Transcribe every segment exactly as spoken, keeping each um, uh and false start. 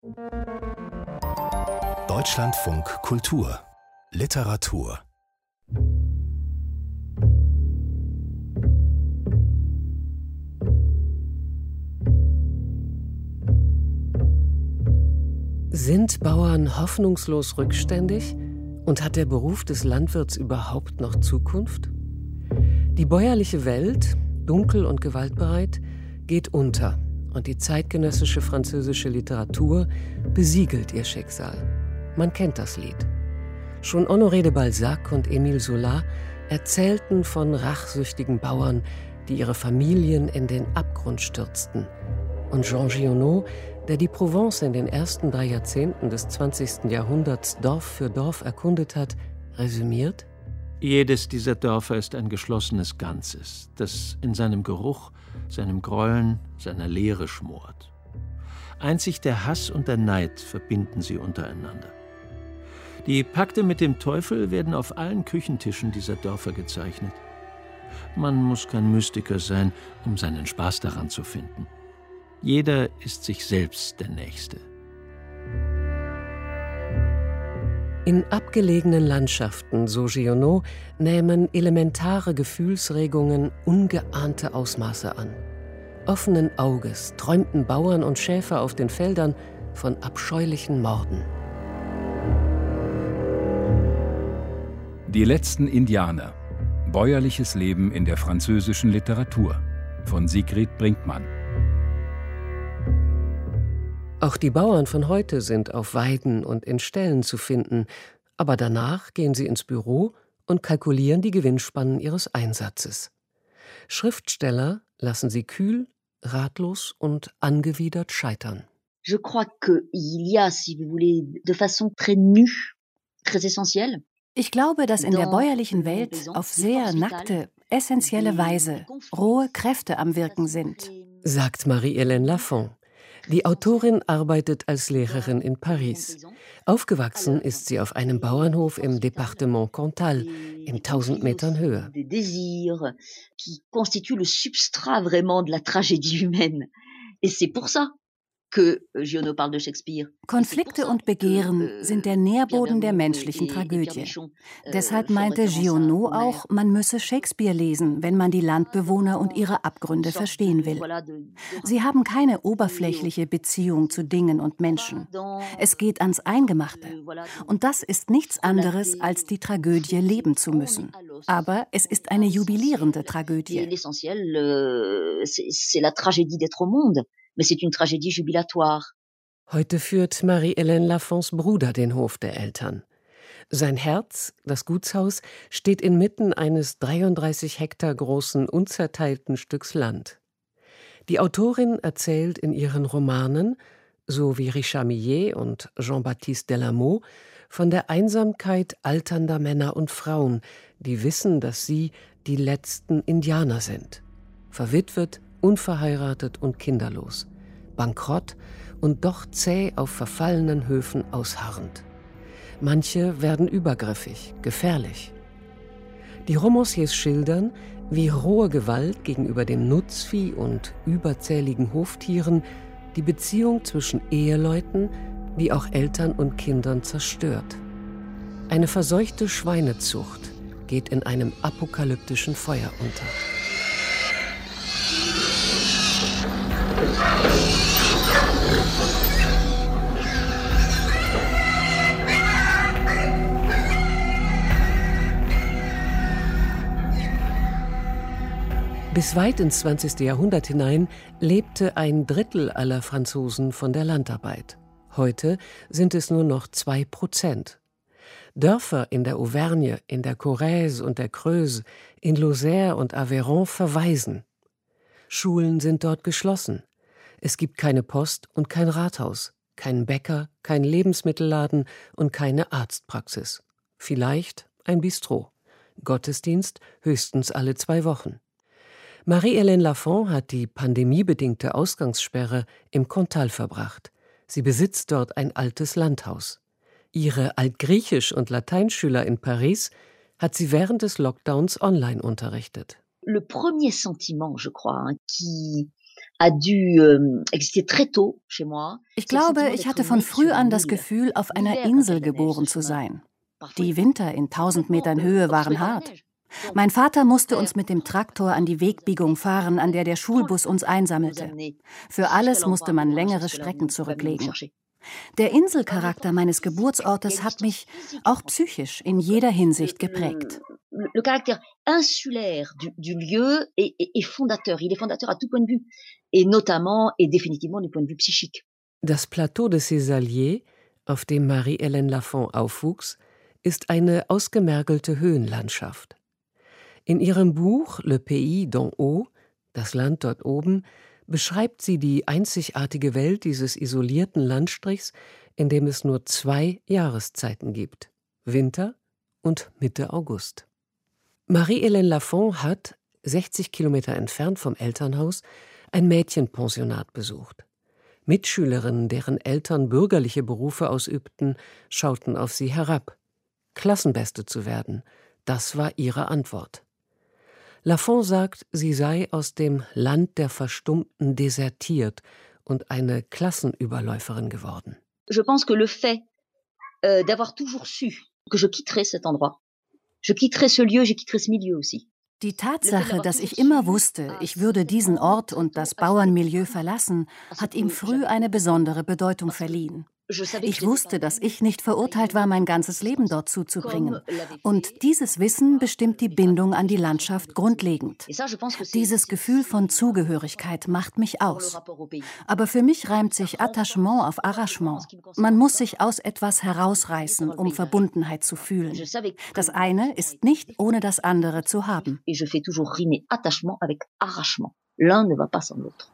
Deutschlandfunk Kultur Literatur. Sind Bauern hoffnungslos rückständig? Und hat der Beruf des Landwirts überhaupt noch Zukunft? Die bäuerliche Welt, dunkel und gewaltbereit, geht unter und die zeitgenössische französische Literatur besiegelt ihr Schicksal. Man kennt das Lied. Schon Honoré de Balzac und Émile Zola erzählten von rachsüchtigen Bauern, die ihre Familien in den Abgrund stürzten. Und Jean Giono, der die Provence in den ersten drei Jahrzehnten des zwanzigsten Jahrhunderts Dorf für Dorf erkundet hat, resümiert: Jedes dieser Dörfer ist ein geschlossenes Ganzes, das in seinem Geruch, seinem Grollen, seiner Leere schmort. Einzig der Hass und der Neid verbinden sie untereinander. Die Pakte mit dem Teufel werden auf allen Küchentischen dieser Dörfer gezeichnet. Man muss kein Mystiker sein, um seinen Spaß daran zu finden. Jeder ist sich selbst der Nächste. In abgelegenen Landschaften, so Giono, nehmen elementare Gefühlsregungen ungeahnte Ausmaße an. Offenen Auges träumten Bauern und Schäfer auf den Feldern von abscheulichen Morden. Die letzten Indianer. Bäuerliches Leben in der französischen Literatur von Sigrid Brinkmann. Auch die Bauern von heute sind auf Weiden und in Ställen zu finden, aber danach gehen sie ins Büro und kalkulieren die Gewinnspannen ihres Einsatzes. Schriftsteller lassen sie kühl, ratlos und angewidert scheitern. Je crois qu'il y a, si vous voulez, de façon très nue, très essentielle. Ich glaube, dass in der bäuerlichen Welt auf sehr nackte, essentielle Weise rohe Kräfte am Wirken sind, sagt Marie-Hélène Lafon. Die Autorin arbeitet als Lehrerin in Paris. Aufgewachsen ist sie auf einem Bauernhof im Département Cantal in tausend Metern Höhe. Des désirs qui constituent le substrat vraiment de la tragédie humaine. Et c'est pour ça que Giono parle de Shakespeare. Konflikte und Begehren sind der Nährboden der menschlichen Tragödie. Deshalb meinte Giono auch, man müsse Shakespeare lesen, wenn man die Landbewohner und ihre Abgründe verstehen will. Sie haben keine oberflächliche Beziehung zu Dingen und Menschen. Es geht ans Eingemachte. Und das ist nichts anderes, als die Tragödie leben zu müssen. Aber es ist eine jubilierende Tragödie. L'essentiel, c'est la tragédie d'être au monde. Mais c'est une tragédie jubilatoire. Heute führt Marie-Hélène Lafons Bruder den Hof der Eltern. Sein Herz, das Gutshaus, steht inmitten eines dreiunddreißig Hektar großen, unzerteilten Stücks Land. Die Autorin erzählt in ihren Romanen, so wie Richard Millet und Jean-Baptiste Delamot, von der Einsamkeit alternder Männer und Frauen, die wissen, dass sie die letzten Indianer sind. Verwitwet, unverheiratet und kinderlos, bankrott und doch zäh auf verfallenen Höfen ausharrend. Manche werden übergriffig, gefährlich. Die Romanciers schildern, wie rohe Gewalt gegenüber dem Nutzvieh und überzähligen Hoftieren die Beziehung zwischen Eheleuten wie auch Eltern und Kindern zerstört. Eine verseuchte Schweinezucht geht in einem apokalyptischen Feuer unter. Bis weit ins zwanzigste Jahrhundert hinein lebte ein Drittel aller Franzosen von der Landarbeit. Heute sind es nur noch zwei Prozent. Dörfer in der Auvergne, in der Corrèze und der Creuse, in Lozère und Aveyron verwaisen. Schulen sind dort geschlossen. Es gibt keine Post und kein Rathaus, keinen Bäcker, keinen Lebensmittelladen und keine Arztpraxis. Vielleicht ein Bistro. Gottesdienst höchstens alle zwei Wochen. Marie-Hélène Lafon hat die pandemiebedingte Ausgangssperre im Cantal verbracht. Sie besitzt dort ein altes Landhaus. Ihre Altgriechisch- und Lateinschüler in Paris hat sie während des Lockdowns online unterrichtet. Le premier sentiment, je crois, qui Ich glaube, ich hatte von früh an das Gefühl, auf einer Insel geboren zu sein. Die Winter in tausend Metern Höhe waren hart. Mein Vater musste uns mit dem Traktor an die Wegbiegung fahren, an der der Schulbus uns einsammelte. Für alles musste man längere Strecken zurücklegen. Der Inselcharakter meines Geburtsortes hat mich auch psychisch in jeder Hinsicht geprägt. Le caractère insulaire du, du lieu est, est, est fondateur. Il est fondateur à tout point de vue, et notamment et définitivement du point de vue psychique. Das Plateau de Cézallier, auf dem Marie-Hélène Lafon aufwuchs, ist eine ausgemergelte Höhenlandschaft. In ihrem Buch Le Pays d'en haut, das Land dort oben, beschreibt sie die einzigartige Welt dieses isolierten Landstrichs, in dem es nur zwei Jahreszeiten gibt: Winter und Mitte August. Marie-Hélène Lafon hat, sechzig Kilometer entfernt vom Elternhaus, ein Mädchenpensionat besucht. Mitschülerinnen, deren Eltern bürgerliche Berufe ausübten, schauten auf sie herab. Klassenbeste zu werden, das war ihre Antwort. Lafon sagt, sie sei aus dem Land der Verstummten desertiert und eine Klassenüberläuferin geworden. Je pense que le fait euh, d'avoir toujours su que je quitterais cet endroit, je quitterais ce lieu, je quitterais ce milieu aussi. Die Tatsache, dass ich immer wusste, ich würde diesen Ort und das Bauernmilieu verlassen, hat ihm früh eine besondere Bedeutung verliehen. Ich wusste, dass ich nicht verurteilt war, mein ganzes Leben dort zuzubringen. Und dieses Wissen bestimmt die Bindung an die Landschaft grundlegend. Dieses Gefühl von Zugehörigkeit macht mich aus. Aber für mich reimt sich Attachement auf Arrachement. Man muss sich aus etwas herausreißen, um Verbundenheit zu fühlen. Das eine ist nicht ohne das andere zu haben. L'un ne va pas sans l'autre.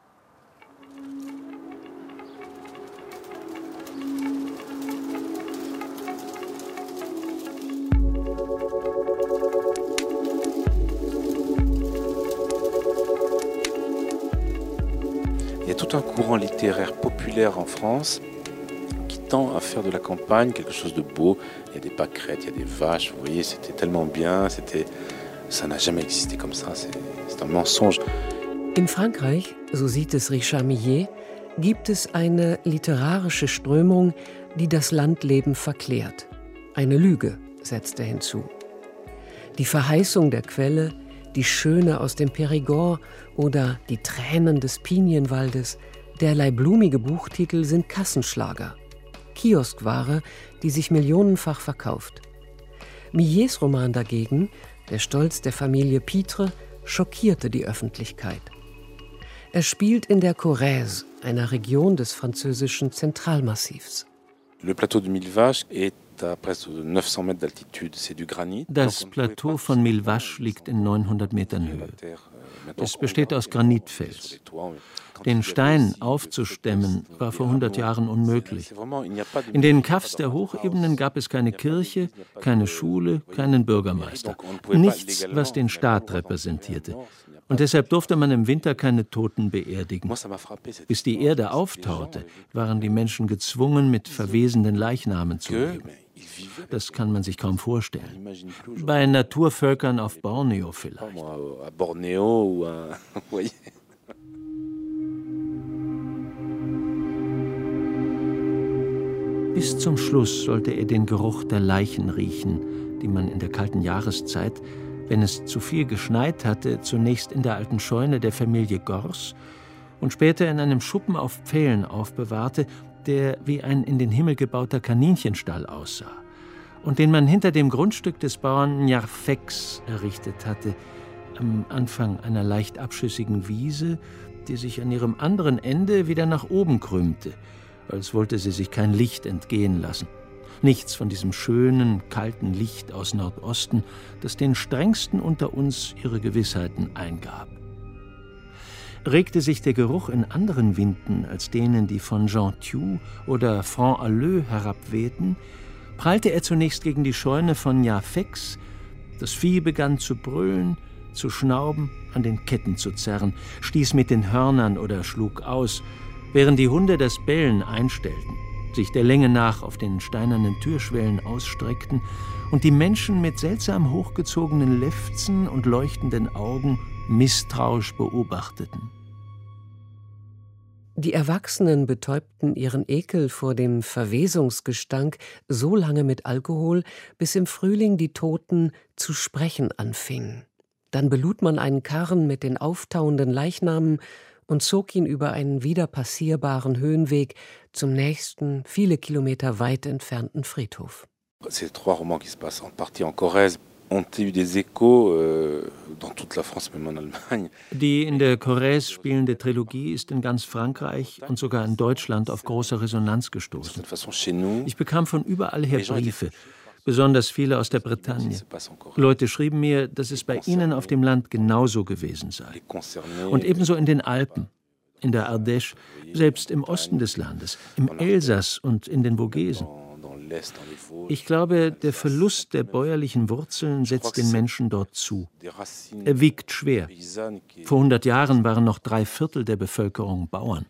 Il y a tout un courant littéraire populaire en France qui tend à faire de la campagne quelque chose de beau. Il y a des pâquerettes, il y a des vaches, vous voyez, c'était tellement bien, c'était, ça n'a jamais existé comme ça, c'est, c'est un mensonge. In Frankreich, so sieht es Richard Millet, gibt es eine literarische Strömung, die das Landleben verklärt. Eine Lüge, setzt er hinzu. Die Verheißung der Quelle, die Schöne aus dem Périgord oder die Tränen des Pinienwaldes, derlei blumige Buchtitel sind Kassenschlager. Kioskware, die sich millionenfach verkauft. Millets Roman dagegen, Der Stolz der Familie Pitre, schockierte die Öffentlichkeit. Er spielt in der Corrèze, einer Region des französischen Zentralmassivs. Le plateau de Mille Vaches est à presque neuf cents mètres d'altitude, c'est du granit. Das Plateau von Mille Vaches liegt in neunhundert Metern Höhe. Es besteht aus Granitfels. Den Stein aufzustemmen war vor hundert Jahren unmöglich. In den Kaffs der Hochebenen gab es keine Kirche, keine Schule, keinen Bürgermeister. Nichts, was den Staat repräsentierte. Und deshalb durfte man im Winter keine Toten beerdigen. Bis die Erde auftaute, waren die Menschen gezwungen, mit verwesenden Leichnamen zu leben. Das kann man sich kaum vorstellen. Bei Naturvölkern auf Borneo vielleicht. Bis zum Schluss sollte er den Geruch der Leichen riechen, die man in der kalten Jahreszeit, wenn es zu viel geschneit hatte, zunächst in der alten Scheune der Familie Gors und später in einem Schuppen auf Pfählen aufbewahrte, der wie ein in den Himmel gebauter Kaninchenstall aussah und den man hinter dem Grundstück des Bauern Nyarfex errichtet hatte, am Anfang einer leicht abschüssigen Wiese, die sich an ihrem anderen Ende wieder nach oben krümmte, als wollte sie sich kein Licht entgehen lassen. Nichts von diesem schönen, kalten Licht aus Nordosten, das den strengsten unter uns ihre Gewissheiten eingab. Regte sich der Geruch in anderen Winden als denen, die von Jean Thiou oder Franc Halleux herabwehten, prallte er zunächst gegen die Scheune von Nyarfex. Das Vieh begann zu brüllen, zu schnauben, an den Ketten zu zerren, stieß mit den Hörnern oder schlug aus, während die Hunde das Bellen einstellten, sich der Länge nach auf den steinernen Türschwellen ausstreckten und die Menschen mit seltsam hochgezogenen Lefzen und leuchtenden Augen misstrauisch beobachteten. Die Erwachsenen betäubten ihren Ekel vor dem Verwesungsgestank so lange mit Alkohol, bis im Frühling die Toten zu sprechen anfingen. Dann belud man einen Karren mit den auftauenden Leichnamen und zog ihn über einen wieder passierbaren Höhenweg zum nächsten, viele Kilometer weit entfernten Friedhof. Ces trois romans qui se passent en partie en Corrèze ont eu des échos euh, dans toute la France, même en Allemagne. Die in der Corrèze spielende Trilogie ist in ganz Frankreich und sogar in Deutschland auf große Resonanz gestoßen. Ich bekam von überall her Briefe, besonders viele aus der Bretagne. Leute schrieben mir, dass es bei ihnen auf dem Land genauso gewesen sei. Und ebenso in den Alpen, in der Ardèche, selbst im Osten des Landes, im Elsass und in den Vogesen. Ich glaube, der Verlust der bäuerlichen Wurzeln setzt den Menschen dort zu. Er wiegt schwer. Vor hundert Jahren waren noch drei Viertel der Bevölkerung Bauern.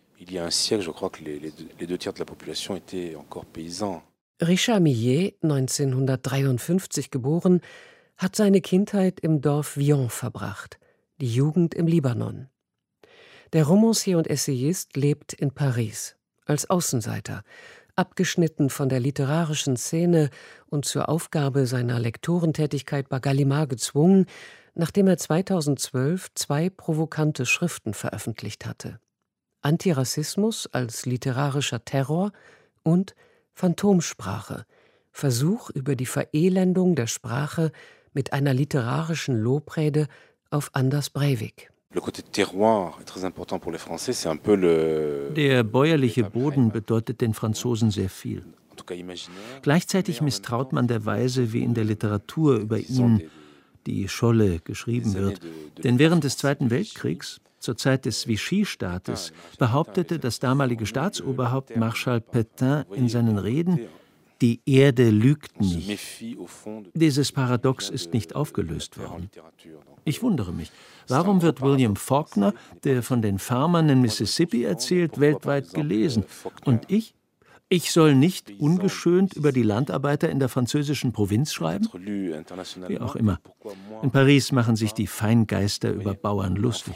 Richard Millet, neunzehnhundertdreiundfünfzig geboren, hat seine Kindheit im Dorf Vion verbracht, die Jugend im Libanon. Der Romancier und Essayist lebt in Paris, als Außenseiter, abgeschnitten von der literarischen Szene und zur Aufgabe seiner Lektorentätigkeit bei Gallimard gezwungen, nachdem er zweitausendzwölf zwei provokante Schriften veröffentlicht hatte: Antirassismus als literarischer Terror und Phantomsprache, Versuch über die Verelendung der Sprache mit einer literarischen Lobrede auf Anders Breivik. Der bäuerliche Boden bedeutet den Franzosen sehr viel. Gleichzeitig misstraut man der Weise, wie in der Literatur über ihn, die Scholle, geschrieben wird. Denn während des Zweiten Weltkriegs, zur Zeit des Vichy-Staates, behauptete das damalige Staatsoberhaupt Marschall Pétain in seinen Reden, die Erde lügt nicht. Dieses Paradox ist nicht aufgelöst worden. Ich wundere mich, warum wird William Faulkner, der von den Farmern in Mississippi erzählt, weltweit gelesen? Und ich? Ich soll nicht ungeschönt über die Landarbeiter in der französischen Provinz schreiben? Wie auch immer. In Paris machen sich die Feingeister über Bauern lustig.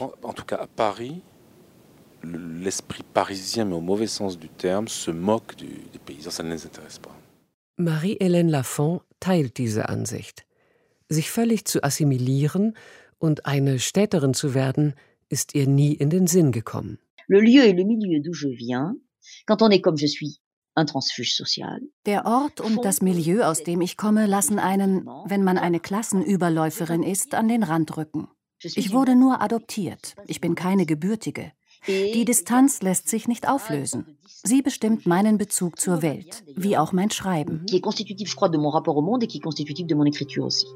L'esprit parisien, mais au mauvais sens du terme, se moque des paysans, ça ne les intéresse pas. Marie-Hélène Lafont teilt diese Ansicht. Sich völlig zu assimilieren und eine Städterin zu werden, ist ihr nie in den Sinn gekommen. Le lieu et le milieu d'où je viens, quand on est comme je suis, un transfuge social. Der Ort und das Milieu, aus dem ich komme, lassen einen, wenn man eine Klassenüberläuferin ist, an den Rand rücken. Ich wurde nur adoptiert. Ich bin keine Gebürtige. Die Distanz lässt sich nicht auflösen. Sie bestimmt meinen Bezug zur Welt, wie auch mein Schreiben. Qui est constitutif, je crois, de mon rapport au monde et qui est constitutif de mon écriture aussi.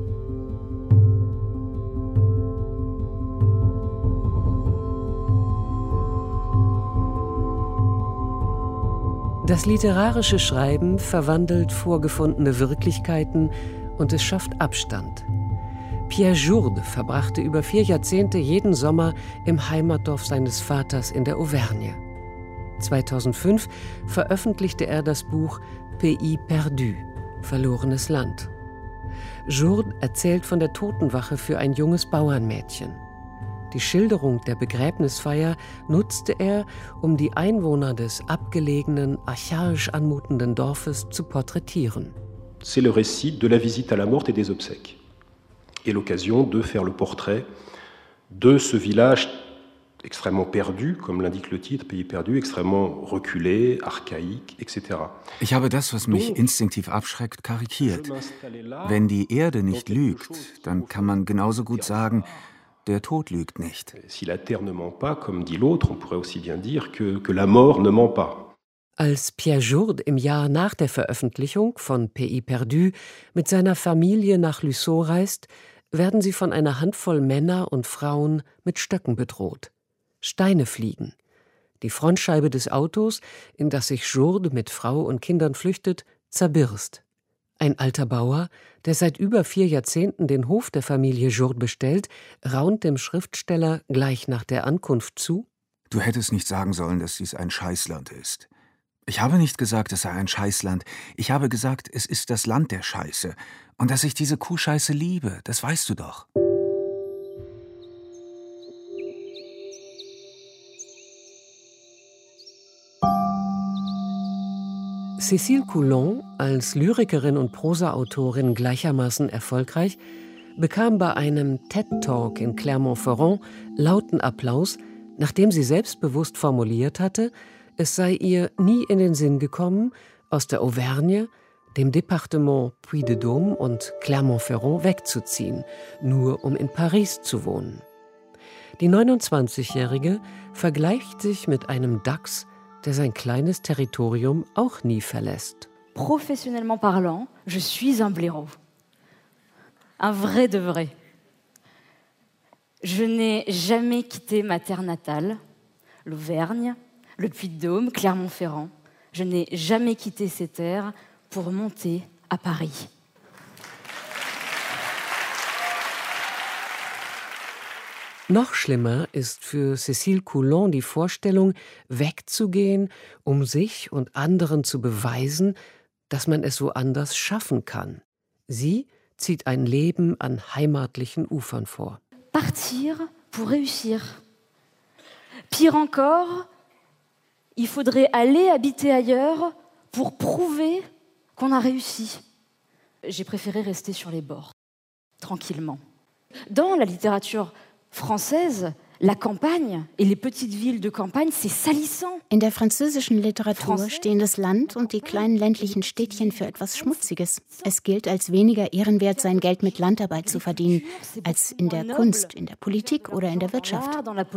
Das literarische Schreiben verwandelt vorgefundene Wirklichkeiten und es schafft Abstand. Pierre Jourde verbrachte über vier Jahrzehnte jeden Sommer im Heimatdorf seines Vaters in der Auvergne. zweitausendfünf veröffentlichte er das Buch Pays perdu, verlorenes Land. Jourde erzählt von der Totenwache für ein junges Bauernmädchen. Die Schilderung der Begräbnisfeier nutzte er, um die Einwohner des abgelegenen, archaisch anmutenden Dorfes zu porträtieren. C'est le récit de la visite à la morte et des obsèques. Et l'occasion de faire le portrait de ce village extrêmement perdu, comme l'indique le titre, Pays perdu, extrêmement reculé, archaïque, et cetera. Ich habe das, was mich instinktiv abschreckt, karikiert. Wenn die Erde nicht lügt, dann kann man genauso gut sagen, der Tod lügt nicht. Si la terre ne ment pas, comme dit l'autre, on pourrait aussi bien dire que, que la mort ne ment pas. Als Pierre Jourde im Jahr nach der Veröffentlichung von Pays perdu mit seiner Familie nach Luçon reist, werden sie von einer Handvoll Männer und Frauen mit Stöcken bedroht. Steine fliegen. Die Frontscheibe des Autos, in das sich Jourde mit Frau und Kindern flüchtet, zerbirst. Ein alter Bauer, der seit über vier Jahrzehnten den Hof der Familie Jourde bestellt, raunt dem Schriftsteller gleich nach der Ankunft zu: Du hättest nicht sagen sollen, dass dies ein Scheißland ist. Ich habe nicht gesagt, es sei ein Scheißland. Ich habe gesagt, es ist das Land der Scheiße. Und dass ich diese Kuhscheiße liebe, das weißt du doch. Cécile Coulon, als Lyrikerin und Prosaautorin gleichermaßen erfolgreich, bekam bei einem TED-Talk in Clermont-Ferrand lauten Applaus, nachdem sie selbstbewusst formuliert hatte, es sei ihr nie in den Sinn gekommen, aus der Auvergne, dem Departement Puy-de-Dôme und Clermont-Ferrand wegzuziehen, nur um in Paris zu wohnen. Die neunundzwanzigjährige vergleicht sich mit einem Dachs, der sein kleines Territorium auch nie verlässt. Professionnellement parlant, je suis un blaireau. Un vrai de vrai. Je n'ai jamais quitté ma terre natale, l'Auvergne, le Puy-de-Dôme, Clermont-Ferrand. Je n'ai jamais quitté ces terres pour monter à Paris. Noch schlimmer ist für Cécile Coulon die Vorstellung, wegzugehen, um sich und anderen zu beweisen, dass man es woanders schaffen kann. Sie zieht ein Leben an heimatlichen Ufern vor. Partir pour réussir. Pire encore, il faudrait aller habiter ailleurs pour prouver qu'on a réussi. J'ai préféré rester sur les bords, tranquillement. Dans la littérature française, la campagne et les petites villes de campagne, c'est salissant. In der französischen Literatur stehen das Land und die kleinen ländlichen Städtchen für etwas Schmutziges. Es gilt als weniger ehrenwert, sein Geld mit Landarbeit zu verdienen, als in der Kunst, in der Politik oder in der Wirtschaft.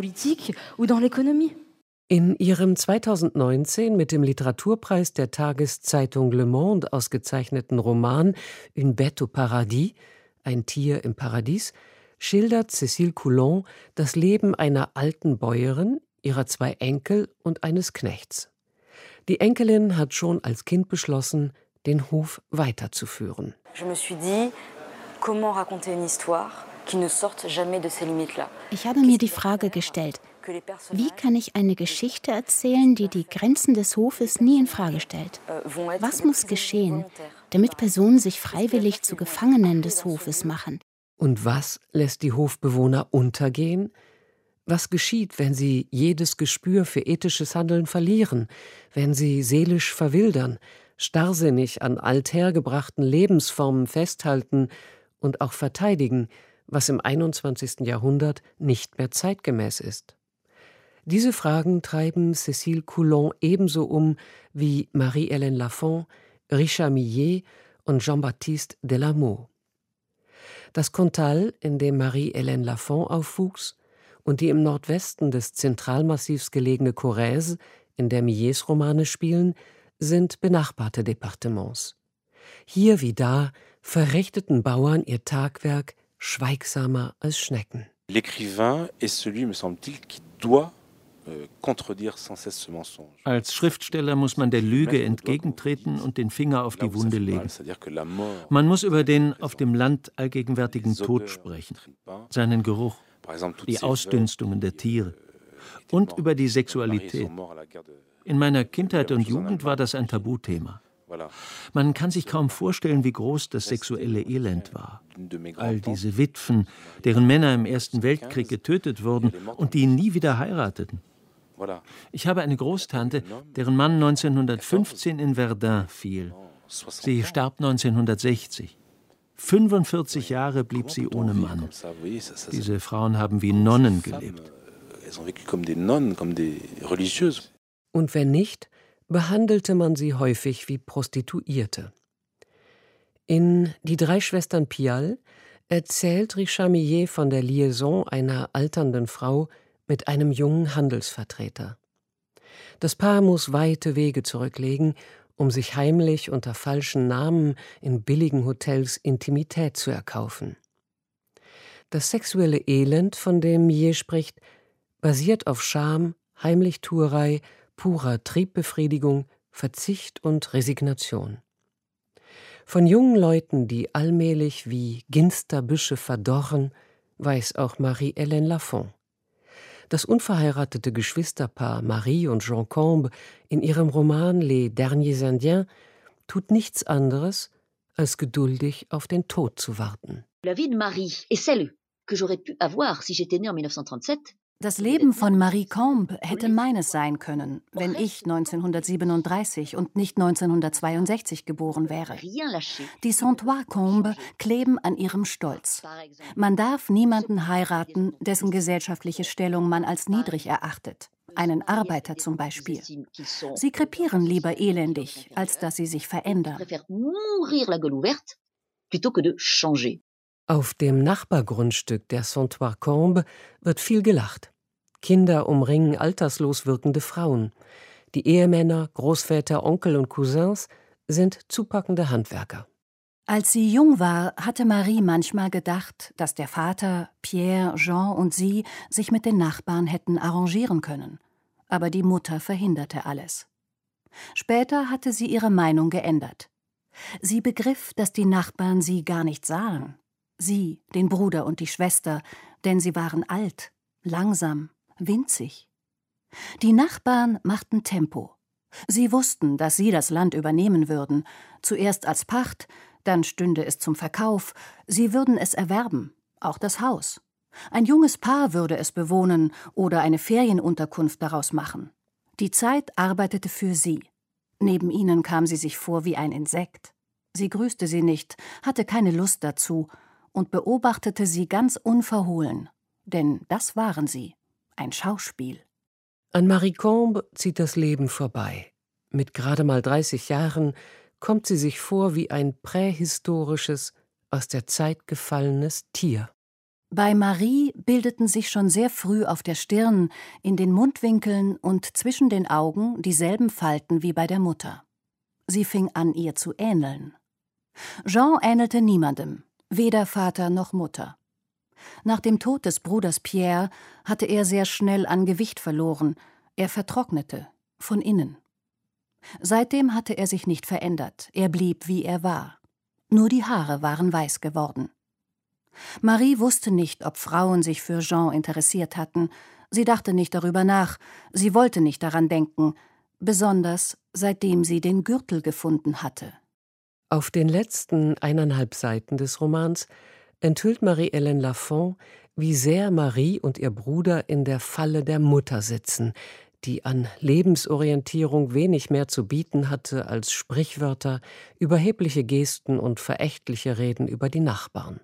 In ihrem zweitausendneunzehn mit dem Literaturpreis der Tageszeitung Le Monde ausgezeichneten Roman Une bête au paradis, ein Tier im Paradies, schildert Cécile Coulon das Leben einer alten Bäuerin, ihrer zwei Enkel und eines Knechts. Die Enkelin hat schon als Kind beschlossen, den Hof weiterzuführen. Je me suis dit, comment raconter une histoire qui ne sorte jamais de ces limites-là? Ich habe mir die Frage gestellt, wie kann ich eine Geschichte erzählen, die die Grenzen des Hofes nie in Frage stellt? Was muss geschehen, damit Personen sich freiwillig zu Gefangenen des Hofes machen? Und was lässt die Hofbewohner untergehen? Was geschieht, wenn sie jedes Gespür für ethisches Handeln verlieren, wenn sie seelisch verwildern, starrsinnig an althergebrachten Lebensformen festhalten und auch verteidigen, was im einundzwanzigsten Jahrhundert nicht mehr zeitgemäß ist? Diese Fragen treiben Cécile Coulon ebenso um wie Marie-Hélène Lafon, Richard Millet und Jean-Baptiste Delamot. Das Cantal, in dem Marie-Hélène Lafon aufwuchs, und die im Nordwesten des Zentralmassivs gelegene Corrèze, in der Millets Romane spielen, sind benachbarte Departements. Hier wie da verrichteten Bauern ihr Tagwerk schweigsamer als Schnecken. L'écrivain est celui, me semble-t-il, qui doit Als Schriftsteller muss man der Lüge entgegentreten und den Finger auf die Wunde legen. Man muss über den auf dem Land allgegenwärtigen Tod sprechen, seinen Geruch, die Ausdünstungen der Tiere und über die Sexualität. In meiner Kindheit und Jugend war das ein Tabuthema. Man kann sich kaum vorstellen, wie groß das sexuelle Elend war. All diese Witwen, deren Männer im Ersten Weltkrieg getötet wurden und die nie wieder heirateten. Ich habe eine Großtante, deren Mann neunzehnhundertfünfzehn in Verdun fiel. Sie starb neunzehnhundertsechzig. fünfundvierzig Jahre blieb sie ohne Mann. Diese Frauen haben wie Nonnen gelebt. Und wenn nicht, behandelte man sie häufig wie Prostituierte. In Die drei Schwestern Pigalle erzählt Richard Millet von der Liaison einer alternden Frau mit einem jungen Handelsvertreter. Das Paar muss weite Wege zurücklegen, um sich heimlich unter falschen Namen in billigen Hotels Intimität zu erkaufen. Das sexuelle Elend, von dem Millet spricht, basiert auf Scham, Heimlichtuerei, purer Triebbefriedigung, Verzicht und Resignation. Von jungen Leuten, die allmählich wie Ginsterbüsche verdorren, weiß auch Marie-Hélène Lafon. Das unverheiratete Geschwisterpaar Marie und Jean Combe in ihrem Roman Les Derniers Indiens tut nichts anderes, als geduldig auf den Tod zu warten. La vie de Marie est celle que j'aurais pu avoir si j'étais née en mille neuf cent trente-sept. Das Leben von Marie Combe hätte meines sein können, wenn ich neunzehnhundertsiebenunddreißig und nicht neunzehnhundertzweiundsechzig geboren wäre. Die Saint-Ouen-Combe kleben an ihrem Stolz. Man darf niemanden heiraten, dessen gesellschaftliche Stellung man als niedrig erachtet. Einen Arbeiter zum Beispiel. Sie krepieren lieber elendig, als dass sie sich verändern. Auf dem Nachbargrundstück der Saint-Ouen-Combe wird viel gelacht. Kinder umringen alterslos wirkende Frauen. Die Ehemänner, Großväter, Onkel und Cousins sind zupackende Handwerker. Als sie jung war, hatte Marie manchmal gedacht, dass der Vater, Pierre, Jean und sie sich mit den Nachbarn hätten arrangieren können. Aber die Mutter verhinderte alles. Später hatte sie ihre Meinung geändert. Sie begriff, dass die Nachbarn sie gar nicht sahen. Sie, den Bruder und die Schwester, denn sie waren alt, langsam, winzig. Die Nachbarn machten Tempo. Sie wussten, dass sie das Land übernehmen würden, zuerst als Pacht, dann stünde es zum Verkauf, sie würden es erwerben, auch das Haus. Ein junges Paar würde es bewohnen oder eine Ferienunterkunft daraus machen. Die Zeit arbeitete für sie. Neben ihnen kam sie sich vor wie ein Insekt. Sie grüßte sie nicht, hatte keine Lust dazu und beobachtete sie ganz unverhohlen. Denn das waren sie, ein Schauspiel. An Marie Combe zieht das Leben vorbei. Mit gerade mal dreißig Jahren kommt sie sich vor wie ein prähistorisches, aus der Zeit gefallenes Tier. Bei Marie bildeten sich schon sehr früh auf der Stirn, in den Mundwinkeln und zwischen den Augen dieselben Falten wie bei der Mutter. Sie fing an, ihr zu ähneln. Jean ähnelte niemandem, weder Vater noch Mutter. Nach dem Tod des Bruders Pierre hatte er sehr schnell an Gewicht verloren. Er vertrocknete, von innen. Seitdem hatte er sich nicht verändert. Er blieb, wie er war. Nur die Haare waren weiß geworden. Marie wusste nicht, ob Frauen sich für Jean interessiert hatten. Sie dachte nicht darüber nach. Sie wollte nicht daran denken. Besonders seitdem sie den Gürtel gefunden hatte. Auf den letzten eineinhalb Seiten des Romans enthüllt Marie-Hélène Lafon, wie sehr Marie und ihr Bruder in der Falle der Mutter sitzen, die an Lebensorientierung wenig mehr zu bieten hatte als Sprichwörter, überhebliche Gesten und verächtliche Reden über die Nachbarn.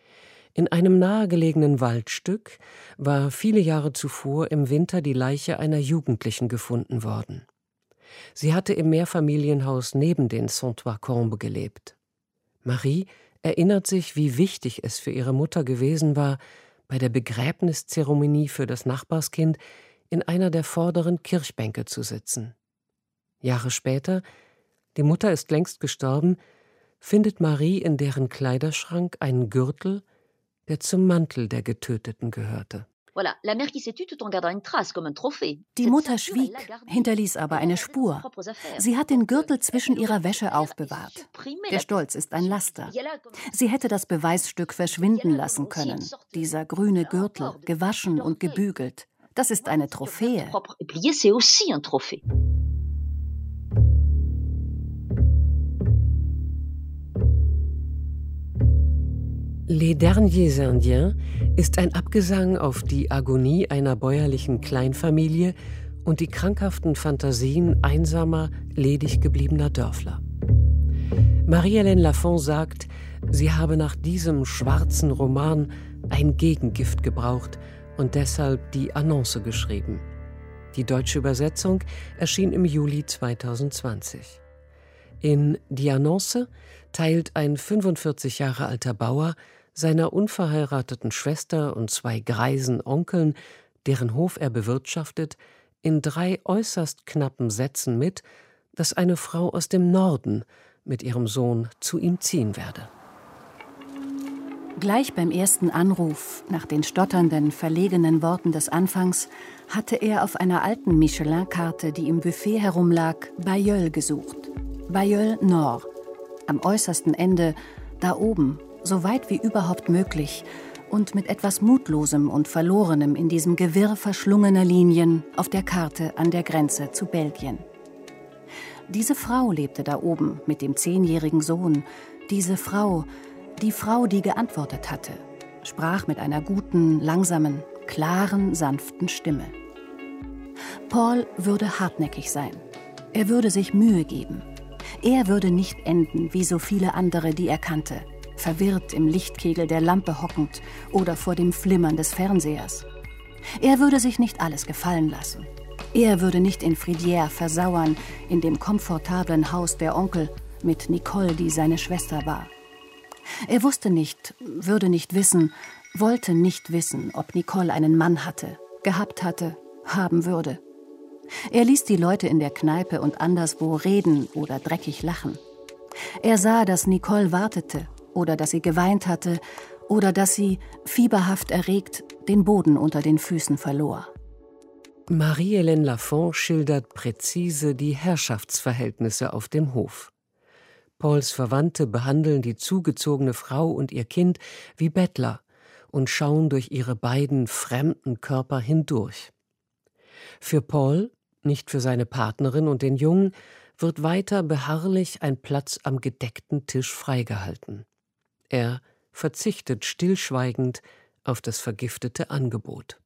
In einem nahegelegenen Waldstück war viele Jahre zuvor im Winter die Leiche einer Jugendlichen gefunden worden. Sie hatte im Mehrfamilienhaus neben den Saint-Ouen-Combe gelebt. Marie erinnert sich, wie wichtig es für ihre Mutter gewesen war, bei der Begräbniszeremonie für das Nachbarskind in einer der vorderen Kirchbänke zu sitzen. Jahre später, die Mutter ist längst gestorben, findet Marie in deren Kleiderschrank einen Gürtel, der zum Mantel der Getöteten gehörte. Die Mutter schwieg, hinterließ aber eine Spur. Sie hat den Gürtel zwischen ihrer Wäsche aufbewahrt. Der Stolz ist ein Laster. Sie hätte das Beweisstück verschwinden lassen können. Dieser grüne Gürtel, gewaschen und gebügelt. Das ist eine Trophäe. Les Derniers Indiens ist ein Abgesang auf die Agonie einer bäuerlichen Kleinfamilie und die krankhaften Fantasien einsamer, ledig gebliebener Dörfler. Marie-Hélène Lafon sagt, sie habe nach diesem schwarzen Roman ein Gegengift gebraucht und deshalb die Annonce geschrieben. Die deutsche Übersetzung erschien im Juli zweitausendzwanzig. In Die Annonce teilt ein fünfundvierzig Jahre alter Bauer seiner unverheirateten Schwester und zwei greisen Onkeln, deren Hof er bewirtschaftet, in drei äußerst knappen Sätzen mit, dass eine Frau aus dem Norden mit ihrem Sohn zu ihm ziehen werde. Gleich beim ersten Anruf, nach den stotternden, verlegenen Worten des Anfangs, hatte er auf einer alten Michelin-Karte, die im Buffet herumlag, Bailleul gesucht. Bailleul Nord, am äußersten Ende, da oben, so weit wie überhaupt möglich und mit etwas Mutlosem und Verlorenem in diesem Gewirr verschlungener Linien auf der Karte an der Grenze zu Belgien. Diese Frau lebte da oben mit dem zehnjährigen Sohn. Diese Frau, die Frau, die geantwortet hatte, sprach mit einer guten, langsamen, klaren, sanften Stimme. Paul würde hartnäckig sein. Er würde sich Mühe geben. Er würde nicht enden wie so viele andere, die er kannte, verwirrt im Lichtkegel der Lampe hockend oder vor dem Flimmern des Fernsehers. Er würde sich nicht alles gefallen lassen. Er würde nicht in Fridière versauern, in dem komfortablen Haus der Onkel, mit Nicole, die seine Schwester war. Er wusste nicht, würde nicht wissen, wollte nicht wissen, ob Nicole einen Mann hatte, gehabt hatte, haben würde. Er ließ die Leute in der Kneipe und anderswo reden oder dreckig lachen. Er sah, dass Nicole wartete oder dass sie geweint hatte oder dass sie, fieberhaft erregt, den Boden unter den Füßen verlor. Marie-Hélène Lafont schildert präzise die Herrschaftsverhältnisse auf dem Hof. Pauls Verwandte behandeln die zugezogene Frau und ihr Kind wie Bettler und schauen durch ihre beiden fremden Körper hindurch. Für Paul, nicht für seine Partnerin und den Jungen, wird weiter beharrlich ein Platz am gedeckten Tisch freigehalten. Er verzichtet stillschweigend auf das vergiftete Angebot.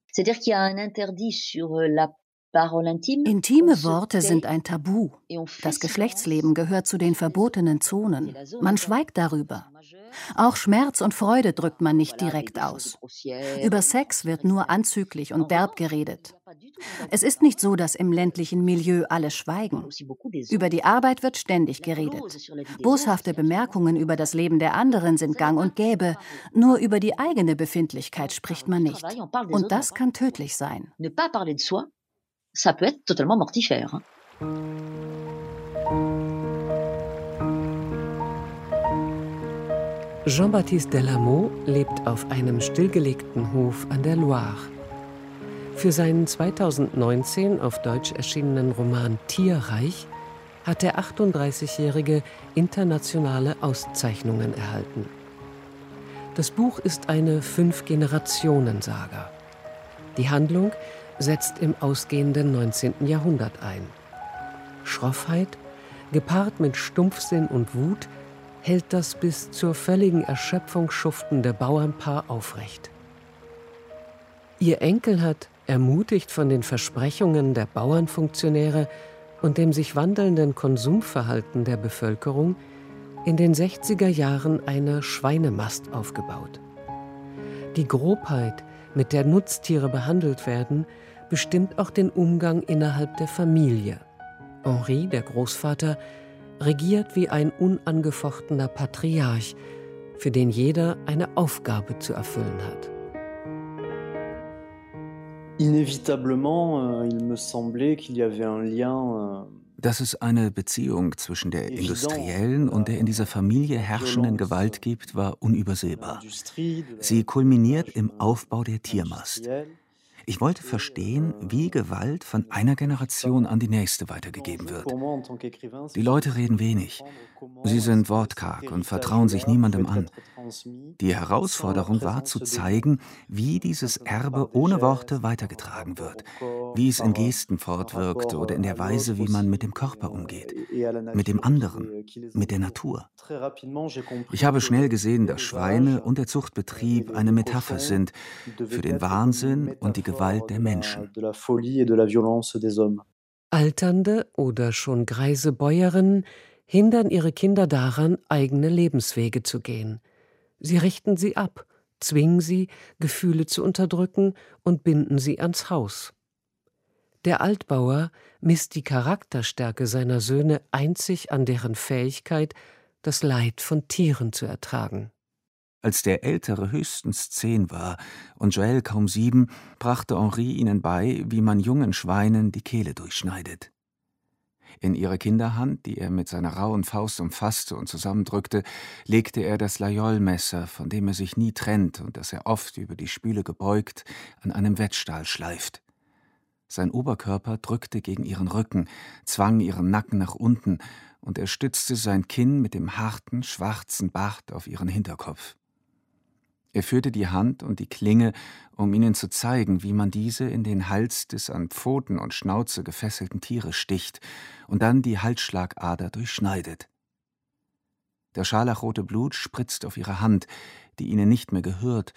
Intime Worte sind ein Tabu. Das Geschlechtsleben gehört zu den verbotenen Zonen. Man schweigt darüber. Auch Schmerz und Freude drückt man nicht direkt aus. Über Sex wird nur anzüglich und derb geredet. Es ist nicht so, dass im ländlichen Milieu alle schweigen. Über die Arbeit wird ständig geredet. Boshafte Bemerkungen über das Leben der anderen sind gang und gäbe. Nur über die eigene Befindlichkeit spricht man nicht. Und das kann tödlich sein. Ça peut être totalement mortifère. Jean-Baptiste Delamot lebt auf einem stillgelegten Hof an der Loire. Für seinen zweitausendneunzehn auf Deutsch erschienenen Roman Tierreich hat der achtunddreißigjährige internationale Auszeichnungen erhalten. Das Buch ist eine Fünf-Generationen-Saga. Die Handlung setzt im ausgehenden neunzehnten Jahrhundert ein. Schroffheit, gepaart mit Stumpfsinn und Wut, hält das bis zur völligen Erschöpfung schuftende Bauernpaar aufrecht. Ihr Enkel hat, ermutigt von den Versprechungen der Bauernfunktionäre und dem sich wandelnden Konsumverhalten der Bevölkerung, in den sechziger Jahren eine Schweinemast aufgebaut. Die Grobheit, mit der Nutztiere behandelt werden, bestimmt auch den Umgang innerhalb der Familie. Henri, der Großvater, regiert wie ein unangefochtener Patriarch, für den jeder eine Aufgabe zu erfüllen hat. Inévitablement, il me semblait qu'il y avait un lien. Dass es eine Beziehung zwischen der industriellen und der in dieser Familie herrschenden Gewalt gibt, war unübersehbar. Sie kulminiert im Aufbau der Tiermast. Ich wollte verstehen, wie Gewalt von einer Generation an die nächste weitergegeben wird. Die Leute reden wenig. Sie sind wortkarg und vertrauen sich niemandem an. Die Herausforderung war, zu zeigen, wie dieses Erbe ohne Worte weitergetragen wird, wie es in Gesten fortwirkt oder in der Weise, wie man mit dem Körper umgeht, mit dem anderen, mit der Natur. Ich habe schnell gesehen, dass Schweine und der Zuchtbetrieb eine Metapher sind für den Wahnsinn und die Gewalt der Menschen. Alternde oder schon greise Bäuerinnen hindern ihre Kinder daran, eigene Lebenswege zu gehen. Sie richten sie ab, zwingen sie, Gefühle zu unterdrücken und binden sie ans Haus. Der Altbauer misst die Charakterstärke seiner Söhne einzig an deren Fähigkeit, das Leid von Tieren zu ertragen. Als der Ältere höchstens zehn war und Joël kaum sieben, brachte Henri ihnen bei, wie man jungen Schweinen die Kehle durchschneidet. In ihre Kinderhand, die er mit seiner rauen Faust umfasste und zusammendrückte, legte er das Layol-Messer, von dem er sich nie trennt und das er oft über die Spüle gebeugt an einem Wettstahl schleift. Sein Oberkörper drückte gegen ihren Rücken, zwang ihren Nacken nach unten, und er stützte sein Kinn mit dem harten, schwarzen Bart auf ihren Hinterkopf. Er führte die Hand und die Klinge, um ihnen zu zeigen, wie man diese in den Hals des an Pfoten und Schnauze gefesselten Tieres sticht und dann die Halsschlagader durchschneidet. Das scharlachrote Blut spritzt auf ihre Hand, die ihnen nicht mehr gehört,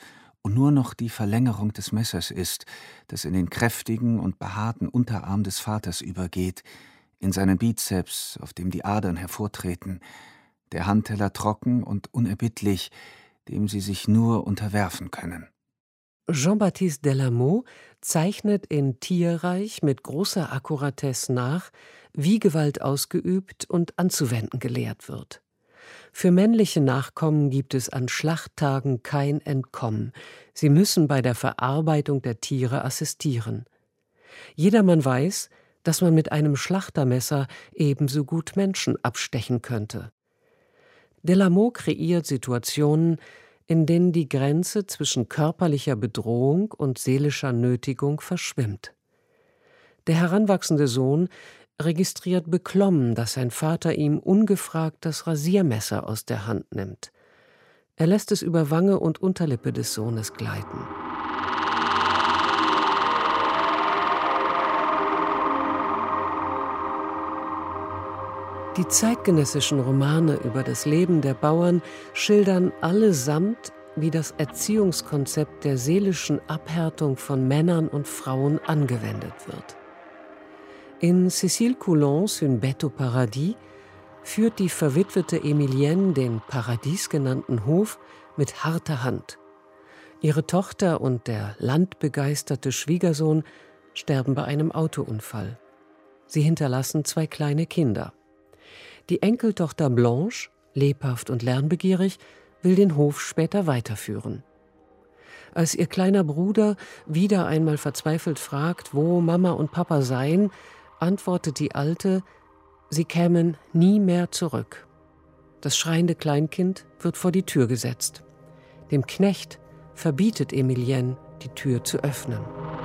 und nur noch die Verlängerung des Messers ist, das in den kräftigen und behaarten Unterarm des Vaters übergeht, in seinen Bizeps, auf dem die Adern hervortreten, der Handteller trocken und unerbittlich, dem sie sich nur unterwerfen können. Jean-Baptiste Delamot zeichnet in Tierreich mit großer Akkuratesse nach, wie Gewalt ausgeübt und anzuwenden gelehrt wird. Für männliche Nachkommen gibt es an Schlachttagen kein Entkommen. Sie müssen bei der Verarbeitung der Tiere assistieren. Jedermann weiß, dass man mit einem Schlachtermesser ebenso gut Menschen abstechen könnte. Delamot kreiert Situationen, in denen die Grenze zwischen körperlicher Bedrohung und seelischer Nötigung verschwimmt. Der heranwachsende Sohn registriert beklommen, dass sein Vater ihm ungefragt das Rasiermesser aus der Hand nimmt. Er lässt es über Wange und Unterlippe des Sohnes gleiten. Die zeitgenössischen Romane über das Leben der Bauern schildern allesamt, wie das Erziehungskonzept der seelischen Abhärtung von Männern und Frauen angewendet wird. In Cécile Coulons Une Bête au Paradis führt die verwitwete Emilienne den Paradies genannten Hof mit harter Hand. Ihre Tochter und der landbegeisterte Schwiegersohn sterben bei einem Autounfall. Sie hinterlassen zwei kleine Kinder. Die Enkeltochter Blanche, lebhaft und lernbegierig, will den Hof später weiterführen. Als ihr kleiner Bruder wieder einmal verzweifelt fragt, wo Mama und Papa seien, antwortet die Alte, sie kämen nie mehr zurück. Das schreiende Kleinkind wird vor die Tür gesetzt. Dem Knecht verbietet Emilienne, die Tür zu öffnen.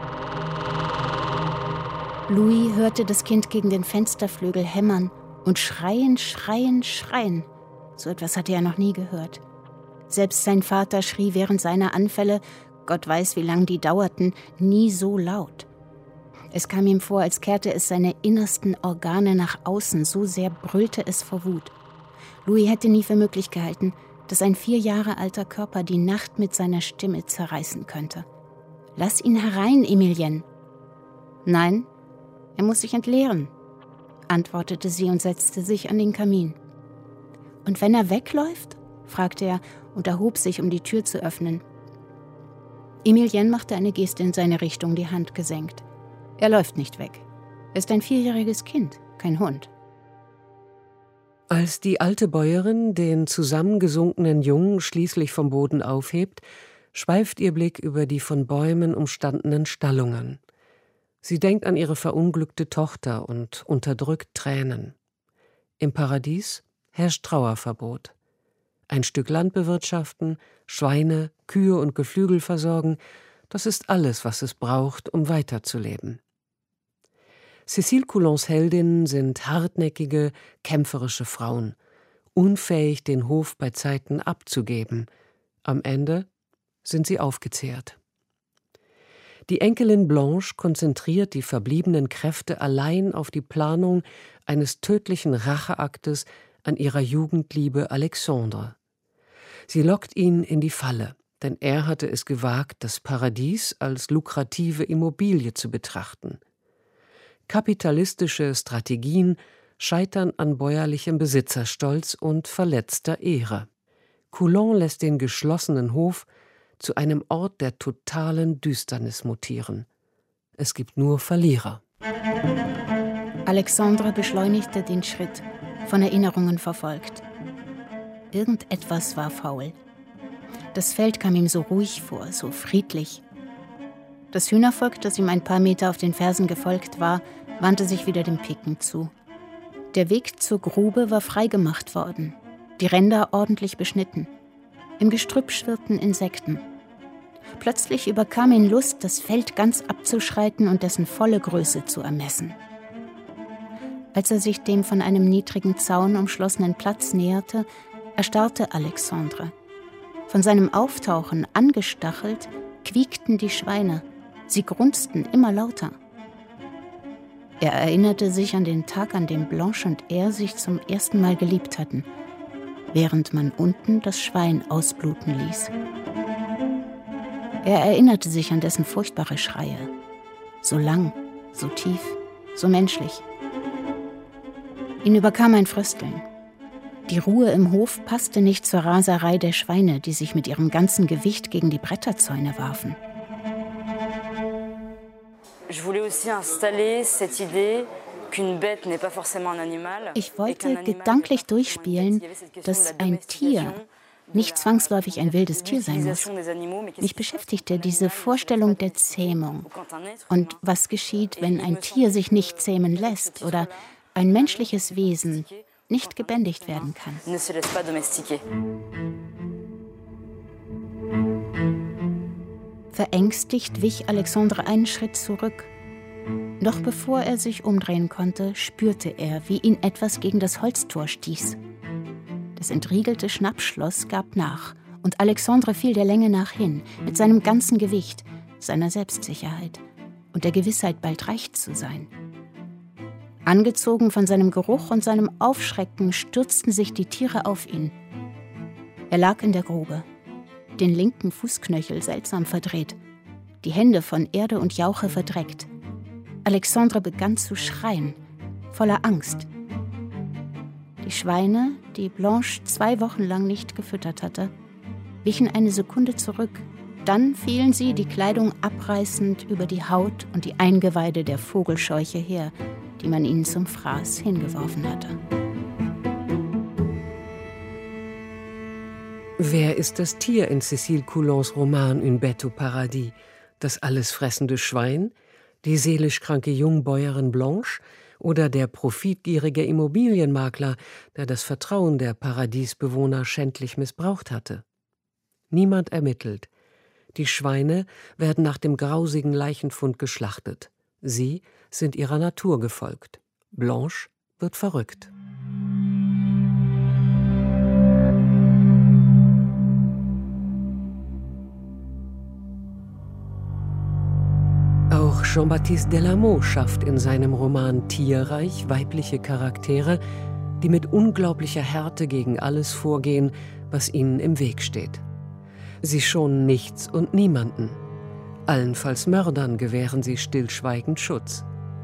Louis hörte das Kind gegen den Fensterflügel hämmern und schreien, schreien, schreien. So etwas hatte er noch nie gehört. Selbst sein Vater schrie während seiner Anfälle, Gott weiß, wie lang die dauerten, nie so laut. Es kam ihm vor, als kehrte es seine innersten Organe nach außen, so sehr brüllte es vor Wut. Louis hätte nie für möglich gehalten, dass ein vier Jahre alter Körper die Nacht mit seiner Stimme zerreißen könnte. »Lass ihn herein, Emilienne.« »Nein, er muss sich entleeren«, antwortete sie und setzte sich an den Kamin. »Und wenn er wegläuft?« fragte er und erhob sich, um die Tür zu öffnen. Emilienne machte eine Geste in seine Richtung, die Hand gesenkt. Er läuft nicht weg. Er ist ein vierjähriges Kind, kein Hund. Als die alte Bäuerin den zusammengesunkenen Jungen schließlich vom Boden aufhebt, schweift ihr Blick über die von Bäumen umstandenen Stallungen. Sie denkt an ihre verunglückte Tochter und unterdrückt Tränen. Im Paradies herrscht Trauerverbot. Ein Stück Land bewirtschaften, Schweine, Kühe und Geflügel versorgen, das ist alles, was es braucht, um weiterzuleben. Cécile Coulons Heldinnen sind hartnäckige, kämpferische Frauen, unfähig, den Hof bei Zeiten abzugeben. Am Ende sind sie aufgezehrt. Die Enkelin Blanche konzentriert die verbliebenen Kräfte allein auf die Planung eines tödlichen Racheaktes an ihrer Jugendliebe Alexandre. Sie lockt ihn in die Falle, denn er hatte es gewagt, das Paradies als lukrative Immobilie zu betrachten. Kapitalistische Strategien scheitern an bäuerlichem Besitzerstolz und verletzter Ehre. Coulon lässt den geschlossenen Hof zu einem Ort der totalen Düsternis mutieren. Es gibt nur Verlierer. Alexandre beschleunigte den Schritt, von Erinnerungen verfolgt. Irgendetwas war faul. Das Feld kam ihm so ruhig vor, so friedlich. Das Hühnervolk, das ihm ein paar Meter auf den Fersen gefolgt war, wandte sich wieder dem Picken zu. Der Weg zur Grube war freigemacht worden, die Ränder ordentlich beschnitten. Im Gestrüpp schwirrten Insekten. Plötzlich überkam ihn Lust, das Feld ganz abzuschreiten und dessen volle Größe zu ermessen. Als er sich dem von einem niedrigen Zaun umschlossenen Platz näherte, erstarrte Alexandre. Von seinem Auftauchen angestachelt, quiekten die Schweine. Sie grunzten immer lauter. Er erinnerte sich an den Tag, an dem Blanche und er sich zum ersten Mal geliebt hatten, während man unten das Schwein ausbluten ließ. Er erinnerte sich an dessen furchtbare Schreie. So lang, so tief, so menschlich. Ihn überkam ein Frösteln. Die Ruhe im Hof passte nicht zur Raserei der Schweine, die sich mit ihrem ganzen Gewicht gegen die Bretterzäune warfen. Ich wollte gedanklich durchspielen, dass ein Tier nicht zwangsläufig ein wildes Tier sein muss. Mich beschäftigte diese Vorstellung der Zähmung. Und was geschieht, wenn ein Tier sich nicht zähmen lässt oder ein menschliches Wesen nicht gebändigt werden kann. Verängstigt wich Alexandre einen Schritt zurück. Doch bevor er sich umdrehen konnte, spürte er, wie ihn etwas gegen das Holztor stieß. Das entriegelte Schnappschloss gab nach, und Alexandre fiel der Länge nach hin, mit seinem ganzen Gewicht, seiner Selbstsicherheit und der Gewissheit, bald reich zu sein. Angezogen von seinem Geruch und seinem Aufschrecken stürzten sich die Tiere auf ihn. Er lag in der Grube, den linken Fußknöchel seltsam verdreht, die Hände von Erde und Jauche verdreckt. Alexandre begann zu schreien, voller Angst. Die Schweine, die Blanche zwei Wochen lang nicht gefüttert hatte, wichen eine Sekunde zurück. Dann fielen sie, die Kleidung abreißend, über die Haut und die Eingeweide der Vogelscheuche her, die man ihnen zum Fraß hingeworfen hatte. Wer ist das Tier in Cécile Coulons Roman Une bête au paradis? Das alles fressende Schwein, die seelisch kranke Jungbäuerin Blanche oder der profitgierige Immobilienmakler, der das Vertrauen der Paradiesbewohner schändlich missbraucht hatte? Niemand ermittelt. Die Schweine werden nach dem grausigen Leichenfund geschlachtet. Sie sind ihrer Natur gefolgt. Blanche wird verrückt. Auch Jean-Baptiste Delamot schafft in seinem Roman Tierreich weibliche Charaktere, die mit unglaublicher Härte gegen alles vorgehen, was ihnen im Weg steht. Sie schonen nichts und niemanden. Allenfalls Mördern gewähren sie stillschweigend Schutz.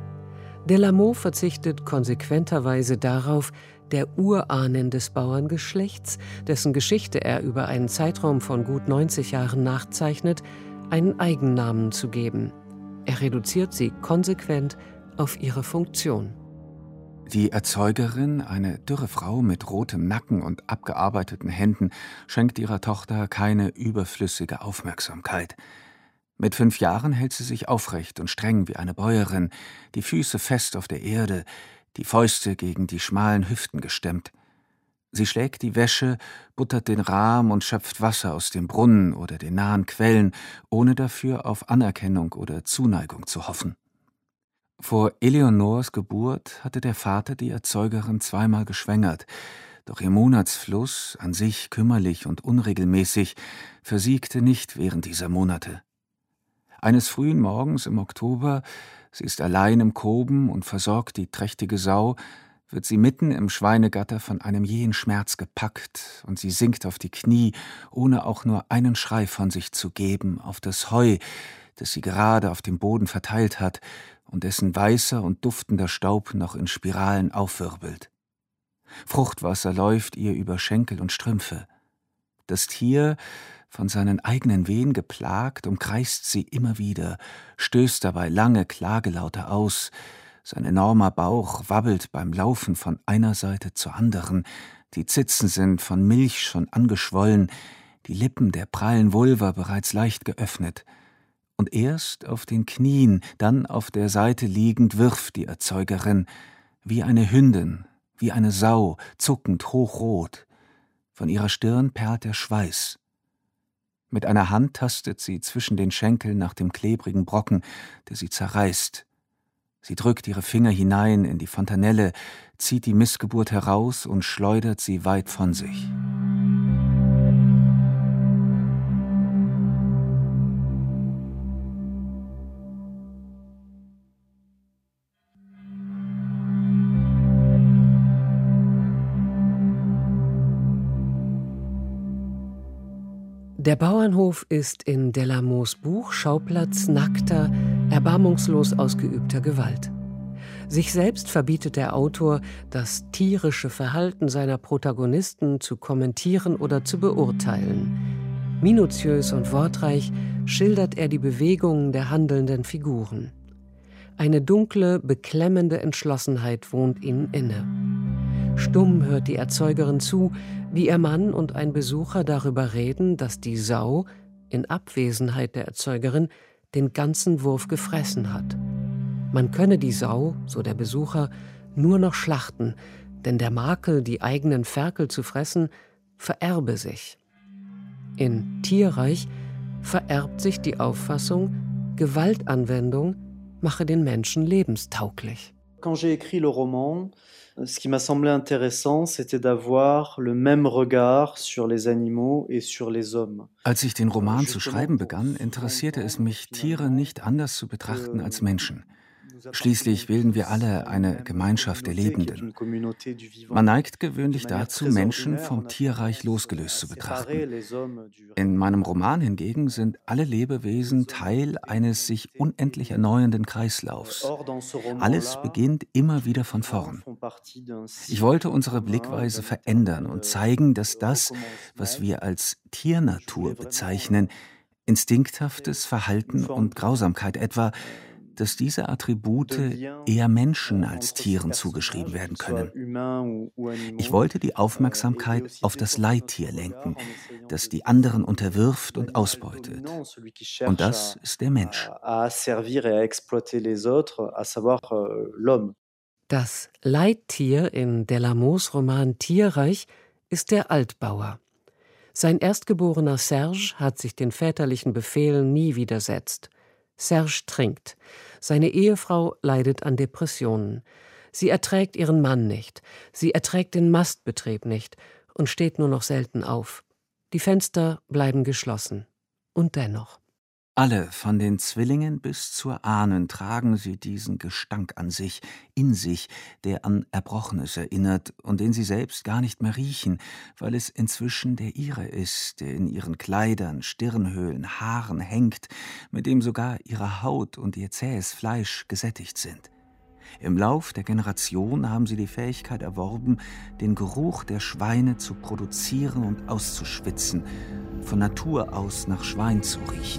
Delamot verzichtet konsequenterweise darauf, der Urahnen des Bauerngeschlechts, dessen Geschichte er über einen Zeitraum von gut neunzig Jahren nachzeichnet, einen Eigennamen zu geben. Er reduziert sie konsequent auf ihre Funktion. Die Erzeugerin, eine dürre Frau mit rotem Nacken und abgearbeiteten Händen, schenkt ihrer Tochter keine überflüssige Aufmerksamkeit. Mit fünf Jahren hält sie sich aufrecht und streng wie eine Bäuerin, die Füße fest auf der Erde, die Fäuste gegen die schmalen Hüften gestemmt. Sie schlägt die Wäsche, buttert den Rahm und schöpft Wasser aus dem Brunnen oder den nahen Quellen, ohne dafür auf Anerkennung oder Zuneigung zu hoffen. Vor Eleonors Geburt hatte der Vater die Erzeugerin zweimal geschwängert, doch ihr Monatsfluss, an sich kümmerlich und unregelmäßig, versiegte nicht während dieser Monate. Eines frühen Morgens im Oktober, sie ist allein im Koben und versorgt die trächtige Sau, wird sie mitten im Schweinegatter von einem jähen Schmerz gepackt und sie sinkt auf die Knie, ohne auch nur einen Schrei von sich zu geben, auf das Heu, das sie gerade auf dem Boden verteilt hat und dessen weißer und duftender Staub noch in Spiralen aufwirbelt. Fruchtwasser läuft ihr über Schenkel und Strümpfe. Das Tier, von seinen eigenen Wehen geplagt, umkreist sie immer wieder, stößt dabei lange Klagelaute aus. Sein enormer Bauch wabbelt beim Laufen von einer Seite zur anderen, die Zitzen sind von Milch schon angeschwollen, die Lippen der prallen Vulva bereits leicht geöffnet. Und erst auf den Knien, dann auf der Seite liegend, wirft die Erzeugerin, wie eine Hündin, wie eine Sau, zuckend hochrot. Von ihrer Stirn perlt der Schweiß. Mit einer Hand tastet sie zwischen den Schenkeln nach dem klebrigen Brocken, der sie zerreißt. Sie drückt ihre Finger hinein in die Fontanelle, zieht die Missgeburt heraus und schleudert sie weit von sich. Der Bauernhof ist in Delamos Buch Schauplatz nackter, erbarmungslos ausgeübter Gewalt. Sich selbst verbietet der Autor, das tierische Verhalten seiner Protagonisten zu kommentieren oder zu beurteilen. Minutiös und wortreich schildert er die Bewegungen der handelnden Figuren. Eine dunkle, beklemmende Entschlossenheit wohnt ihnen inne. Stumm hört die Erzeugerin zu, wie ihr Mann und ein Besucher darüber reden, dass die Sau, in Abwesenheit der Erzeugerin, den ganzen Wurf gefressen hat. Man könne die Sau, so der Besucher, nur noch schlachten, denn der Makel, die eigenen Ferkel zu fressen, vererbe sich. In Tierreich vererbt sich die Auffassung, Gewaltanwendung mache den Menschen lebenstauglich. Quand j'ai écrit le roman, ce qui m'a semblé intéressant, c'était d'avoir le même regard sur les animaux et sur les hommes. Als ich den Roman zu schreiben begann, interessierte es mich, Tiere nicht anders zu betrachten als Menschen. Schließlich bilden wir alle eine Gemeinschaft der Lebenden. Man neigt gewöhnlich dazu, Menschen vom Tierreich losgelöst zu betrachten. In meinem Roman hingegen sind alle Lebewesen Teil eines sich unendlich erneuernden Kreislaufs. Alles beginnt immer wieder von vorn. Ich wollte unsere Blickweise verändern und zeigen, dass das, was wir als Tiernatur bezeichnen, instinkthaftes Verhalten und Grausamkeit etwa, dass diese Attribute eher Menschen als Tieren zugeschrieben werden können. Ich wollte die Aufmerksamkeit auf das Leittier lenken, das die anderen unterwirft und ausbeutet. Und das ist der Mensch. Das Leittier in Delamos Roman Tierreich ist der Altbauer. Sein erstgeborener Serge hat sich den väterlichen Befehlen nie widersetzt. Serge trinkt. Seine Ehefrau leidet an Depressionen. Sie erträgt ihren Mann nicht. Sie erträgt den Mastbetrieb nicht und steht nur noch selten auf. Die Fenster bleiben geschlossen. Und dennoch. Alle, von den Zwillingen bis zur Ahnen, tragen sie diesen Gestank an sich, in sich, der an Erbrochenes erinnert und den sie selbst gar nicht mehr riechen, weil es inzwischen der ihre ist, der in ihren Kleidern, Stirnhöhlen, Haaren hängt, mit dem sogar ihre Haut und ihr zähes Fleisch gesättigt sind. Im Lauf der Generation haben sie die Fähigkeit erworben, den Geruch der Schweine zu produzieren und auszuschwitzen, von Natur aus nach Schwein zu riechen.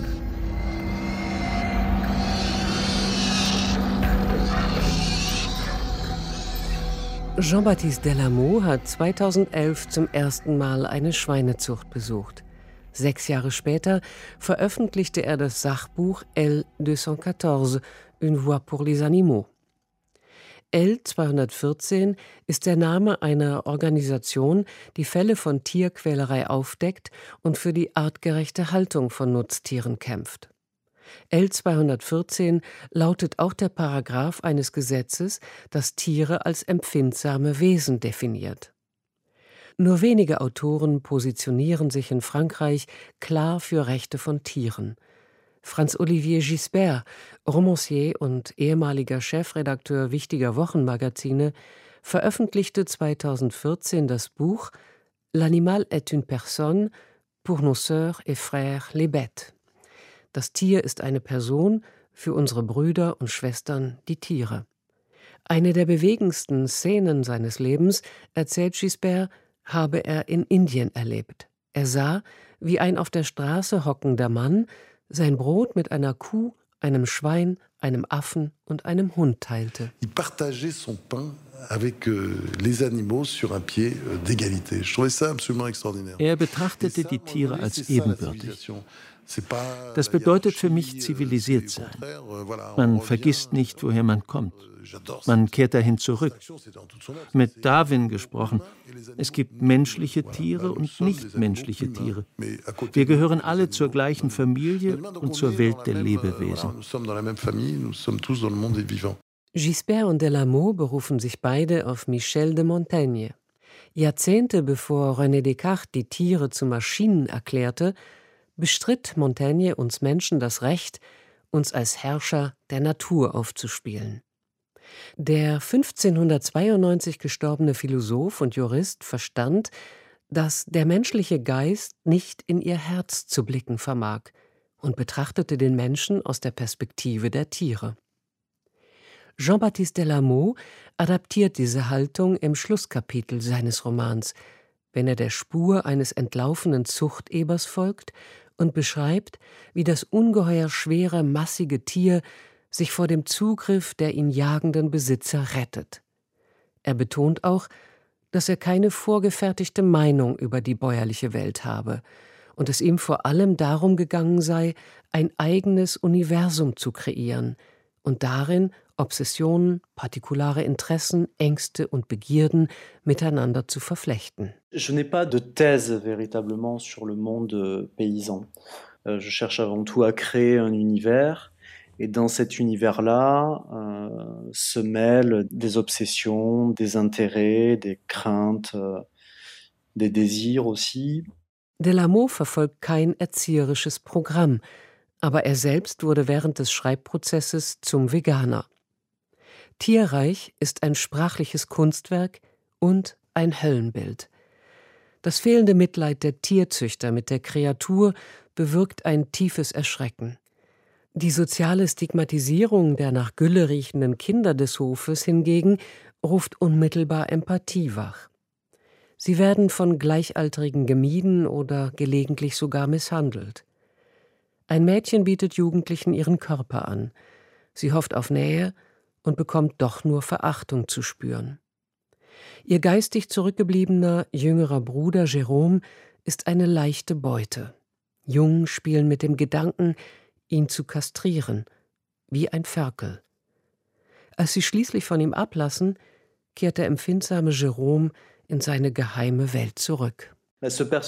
Jean-Baptiste Delamo hat zweitausendelf zum ersten Mal eine Schweinezucht besucht. Sechs Jahre später veröffentlichte er das Sachbuch L zweihundertvierzehn, Une voix pour les animaux. L zweihundertvierzehn ist der Name einer Organisation, die Fälle von Tierquälerei aufdeckt und für die artgerechte Haltung von Nutztieren kämpft. L zweihundertvierzehn lautet auch der Paragraph eines Gesetzes, das Tiere als empfindsame Wesen definiert. Nur wenige Autoren positionieren sich in Frankreich klar für Rechte von Tieren. Franz-Olivier Gisbert, Romancier und ehemaliger Chefredakteur wichtiger Wochenmagazine, veröffentlichte zweitausendvierzehn das Buch L'animal est une personne, pour nos sœurs et frères les bêtes. Das Tier ist eine Person, für unsere Brüder und Schwestern die Tiere. Eine der bewegendsten Szenen seines Lebens, erzählt Gisbert, habe er in Indien erlebt. Er sah, wie ein auf der Straße hockender Mann sein Brot mit einer Kuh, einem Schwein, einem Affen und einem Hund teilte. Il partageait son pain avec les animaux sur un pied d'égalité. Je trouvais ça absolument extraordinaire. Er betrachtete die Tiere als ebenbürtig. Das bedeutet für mich zivilisiert sein. Man vergisst nicht, woher man kommt. Man kehrt dahin zurück. Mit Darwin gesprochen, es gibt menschliche Tiere und nichtmenschliche Tiere. Wir gehören alle zur gleichen Familie und zur Welt der Lebewesen. Gisbert und Delamo berufen sich beide auf Michel de Montaigne. Jahrzehnte bevor René Descartes die Tiere zu Maschinen erklärte, bestritt Montaigne uns Menschen das Recht, uns als Herrscher der Natur aufzuspielen. Der fünfzehnhundertzweiundneunzig gestorbene Philosoph und Jurist verstand, dass der menschliche Geist nicht in ihr Herz zu blicken vermag, und betrachtete den Menschen aus der Perspektive der Tiere. Jean-Baptiste Delamot adaptiert diese Haltung im Schlusskapitel seines Romans, wenn er der Spur eines entlaufenen Zuchtebers folgt und beschreibt, wie das ungeheuer schwere, massige Tier sich vor dem Zugriff der ihn jagenden Besitzer rettet. Er betont auch, dass er keine vorgefertigte Meinung über die bäuerliche Welt habe und es ihm vor allem darum gegangen sei, ein eigenes Universum zu kreieren und darin Obsessionen, partikulare Interessen, Ängste und Begierden miteinander zu verflechten. Je n'ai pas de thèse véritablement sur le monde paysan. Je cherche avant tout à créer un univers. Et dans cet univers-là euh, se mêlent des obsessions, des intérêts, des craintes, euh, des désirs aussi. Delamot verfolgt kein erzieherisches Programm, aber er selbst wurde während des Schreibprozesses zum Veganer. Tierreich ist ein sprachliches Kunstwerk und ein Höllenbild. Das fehlende Mitleid der Tierzüchter mit der Kreatur bewirkt ein tiefes Erschrecken. Die soziale Stigmatisierung der nach Gülle riechenden Kinder des Hofes hingegen ruft unmittelbar Empathie wach. Sie werden von Gleichaltrigen gemieden oder gelegentlich sogar misshandelt. Ein Mädchen bietet Jugendlichen ihren Körper an. Sie hofft auf Nähe und bekommt doch nur Verachtung zu spüren. Ihr geistig zurückgebliebener, jüngerer Bruder Jérôme ist eine leichte Beute. Jungen spielen mit dem Gedanken, ihn zu kastrieren, wie ein Ferkel. Als sie schließlich von ihm ablassen, kehrt der empfindsame Jérôme in seine geheime Welt zurück. Die Figur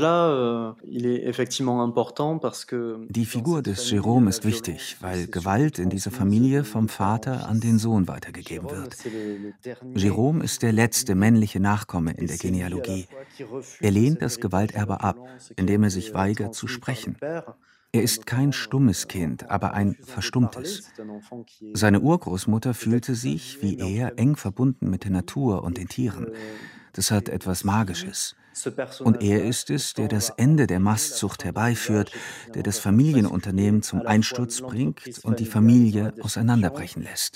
des Jérôme ist wichtig, weil Gewalt in dieser Familie vom Vater an den Sohn weitergegeben wird. Jérôme ist der letzte männliche Nachkomme in der Genealogie. Er lehnt das Gewalterbe ab, indem er sich weigert zu sprechen. Er ist kein stummes Kind, aber ein verstummtes. Seine Urgroßmutter fühlte sich, wie er, eng verbunden mit der Natur und den Tieren. Das hat etwas Magisches. Und er ist es, der das Ende der Mastzucht herbeiführt, der das Familienunternehmen zum Einsturz bringt und die Familie auseinanderbrechen lässt.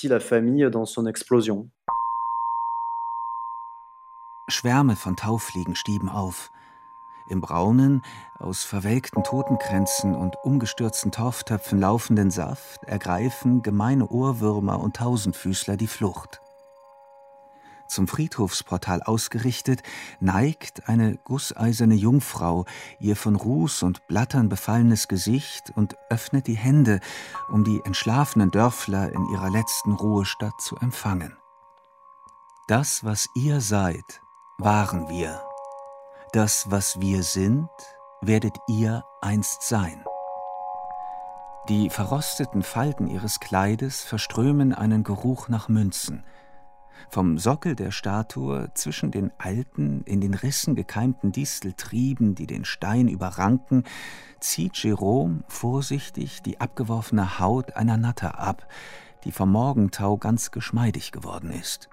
Schwärme von Taufliegen stieben auf. Im braunen, aus verwelkten Totenkränzen und umgestürzten Torftöpfen laufenden Saft ergreifen gemeine Ohrwürmer und Tausendfüßler die Flucht. Zum Friedhofsportal ausgerichtet, neigt eine gusseiserne Jungfrau ihr von Ruß und Blattern befallenes Gesicht und öffnet die Hände, um die entschlafenen Dörfler in ihrer letzten Ruhestadt zu empfangen. Das, was ihr seid, waren wir. Das, was wir sind, werdet ihr einst sein. Die verrosteten Falten ihres Kleides verströmen einen Geruch nach Münzen. Vom Sockel der Statue zwischen den alten, in den Rissen gekeimten Disteltrieben, die den Stein überranken, zieht Jérôme vorsichtig die abgeworfene Haut einer Natter ab, die vom Morgentau ganz geschmeidig geworden ist.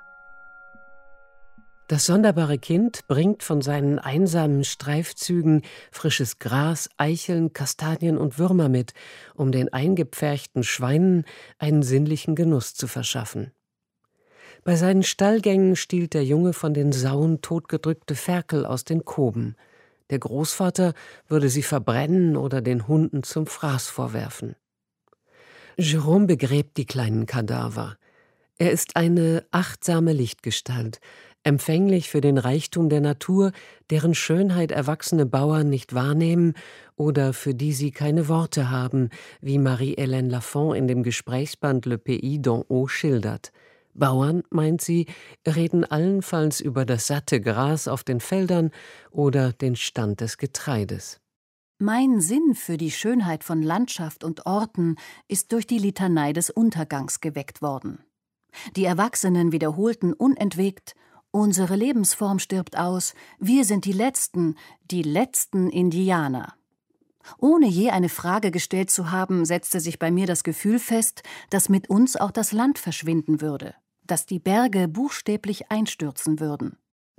Das sonderbare Kind bringt von seinen einsamen Streifzügen frisches Gras, Eicheln, Kastanien und Würmer mit, um den eingepferchten Schweinen einen sinnlichen Genuss zu verschaffen. Bei seinen Stallgängen stiehlt der Junge von den Sauen totgedrückte Ferkel aus den Koben. Der Großvater würde sie verbrennen oder den Hunden zum Fraß vorwerfen. Jérôme begräbt die kleinen Kadaver. Er ist eine achtsame Lichtgestalt, empfänglich für den Reichtum der Natur, deren Schönheit erwachsene Bauern nicht wahrnehmen oder für die sie keine Worte haben, wie Marie-Hélène Lafon in dem Gesprächsband Le Pays d'en haut schildert. Bauern, meint sie, reden allenfalls über das satte Gras auf den Feldern oder den Stand des Getreides. Mein Sinn für die Schönheit von Landschaft und Orten ist durch die Litanei des Untergangs geweckt worden. Die Erwachsenen wiederholten unentwegt: Unsere Lebensform stirbt aus, wir sind die Letzten, die letzten Indianer. Ohne je eine Frage gestellt zu haben, setzte sich bei mir das Gefühl fest, dass mit uns auch das Land verschwinden würde, dass die Berge buchstäblich einstürzen würden.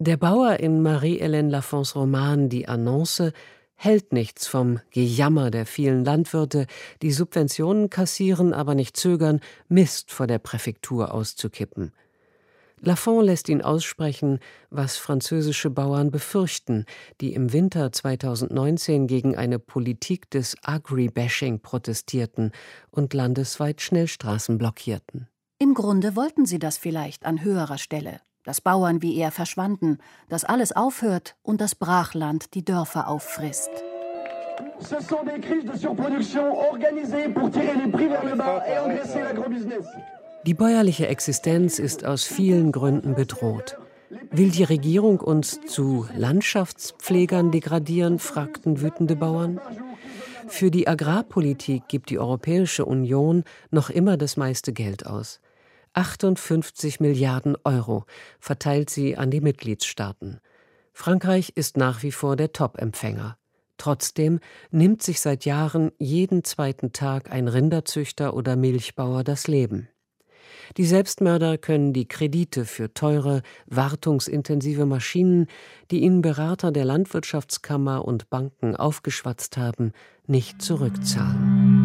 Der Bauer in Marie-Hélène Lafons Roman Die Annonce hält nichts vom Gejammer der vielen Landwirte, die Subventionen kassieren, aber nicht zögern, Mist vor der Präfektur auszukippen. Lafon lässt ihn aussprechen, was französische Bauern befürchten, die im Winter zweitausendneunzehn gegen eine Politik des Agri-Bashing protestierten und landesweit Schnellstraßen blockierten. Im Grunde wollten sie das vielleicht an höherer Stelle, dass Bauern wie er verschwanden, dass alles aufhört und das Brachland die Dörfer auffrisst. Ce sont des crises de surproduction organisées pour tirer les prix vers le bas et engraisser l'agrobusiness. Die bäuerliche Existenz ist aus vielen Gründen bedroht. Will die Regierung uns zu Landschaftspflegern degradieren, fragten wütende Bauern. Für die Agrarpolitik gibt die Europäische Union noch immer das meiste Geld aus. achtundfünfzig Milliarden Euro verteilt sie an die Mitgliedstaaten. Frankreich ist nach wie vor der Top-Empfänger. Trotzdem nimmt sich seit Jahren jeden zweiten Tag ein Rinderzüchter oder Milchbauer das Leben. Die Selbstmörder können die Kredite für teure, wartungsintensive Maschinen, die ihnen Berater der Landwirtschaftskammer und Banken aufgeschwatzt haben, nicht zurückzahlen.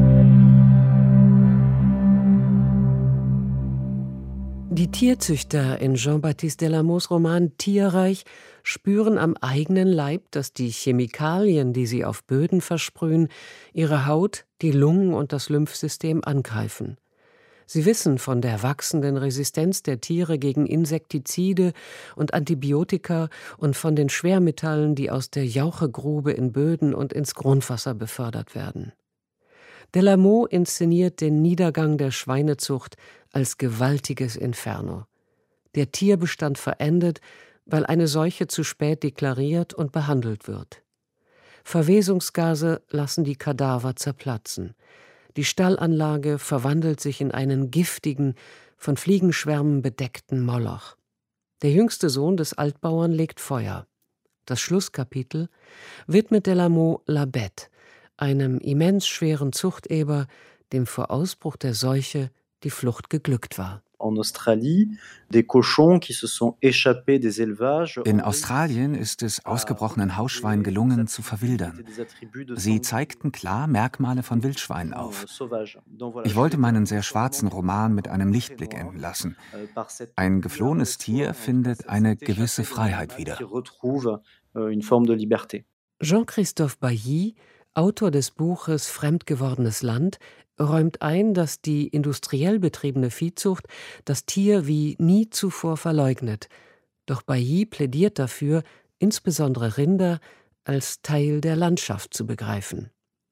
Die Tierzüchter in Jean-Baptiste Delamot's Roman Tierreich spüren am eigenen Leib, dass die Chemikalien, die sie auf Böden versprühen, ihre Haut, die Lungen und das Lymphsystem angreifen. Sie wissen von der wachsenden Resistenz der Tiere gegen Insektizide und Antibiotika und von den Schwermetallen, die aus der Jauchegrube in Böden und ins Grundwasser befördert werden. Delamot inszeniert den Niedergang der Schweinezucht als gewaltiges Inferno. Der Tierbestand verendet, weil eine Seuche zu spät deklariert und behandelt wird. Verwesungsgase lassen die Kadaver zerplatzen. Die Stallanlage verwandelt sich in einen giftigen, von Fliegenschwärmen bedeckten Moloch. Der jüngste Sohn des Altbauern legt Feuer. Das Schlusskapitel widmet Delamot La Bête, einem immens schweren Zuchteber, dem vor Ausbruch der Seuche die Flucht geglückt war. In Australien ist es ausgebrochenen Hausschweinen gelungen, zu verwildern. Sie zeigten klar Merkmale von Wildschweinen auf. Ich wollte meinen sehr schwarzen Roman mit einem Lichtblick enden lassen. Ein geflohenes Tier findet eine gewisse Freiheit wieder. Jean-Christophe Bailly, Autor des Buches Fremdgewordenes Land, räumt ein, dass die industriell betriebene Viehzucht das Tier wie nie zuvor verleugnet. Doch Bailly plädiert dafür, insbesondere Rinder als Teil der Landschaft zu begreifen.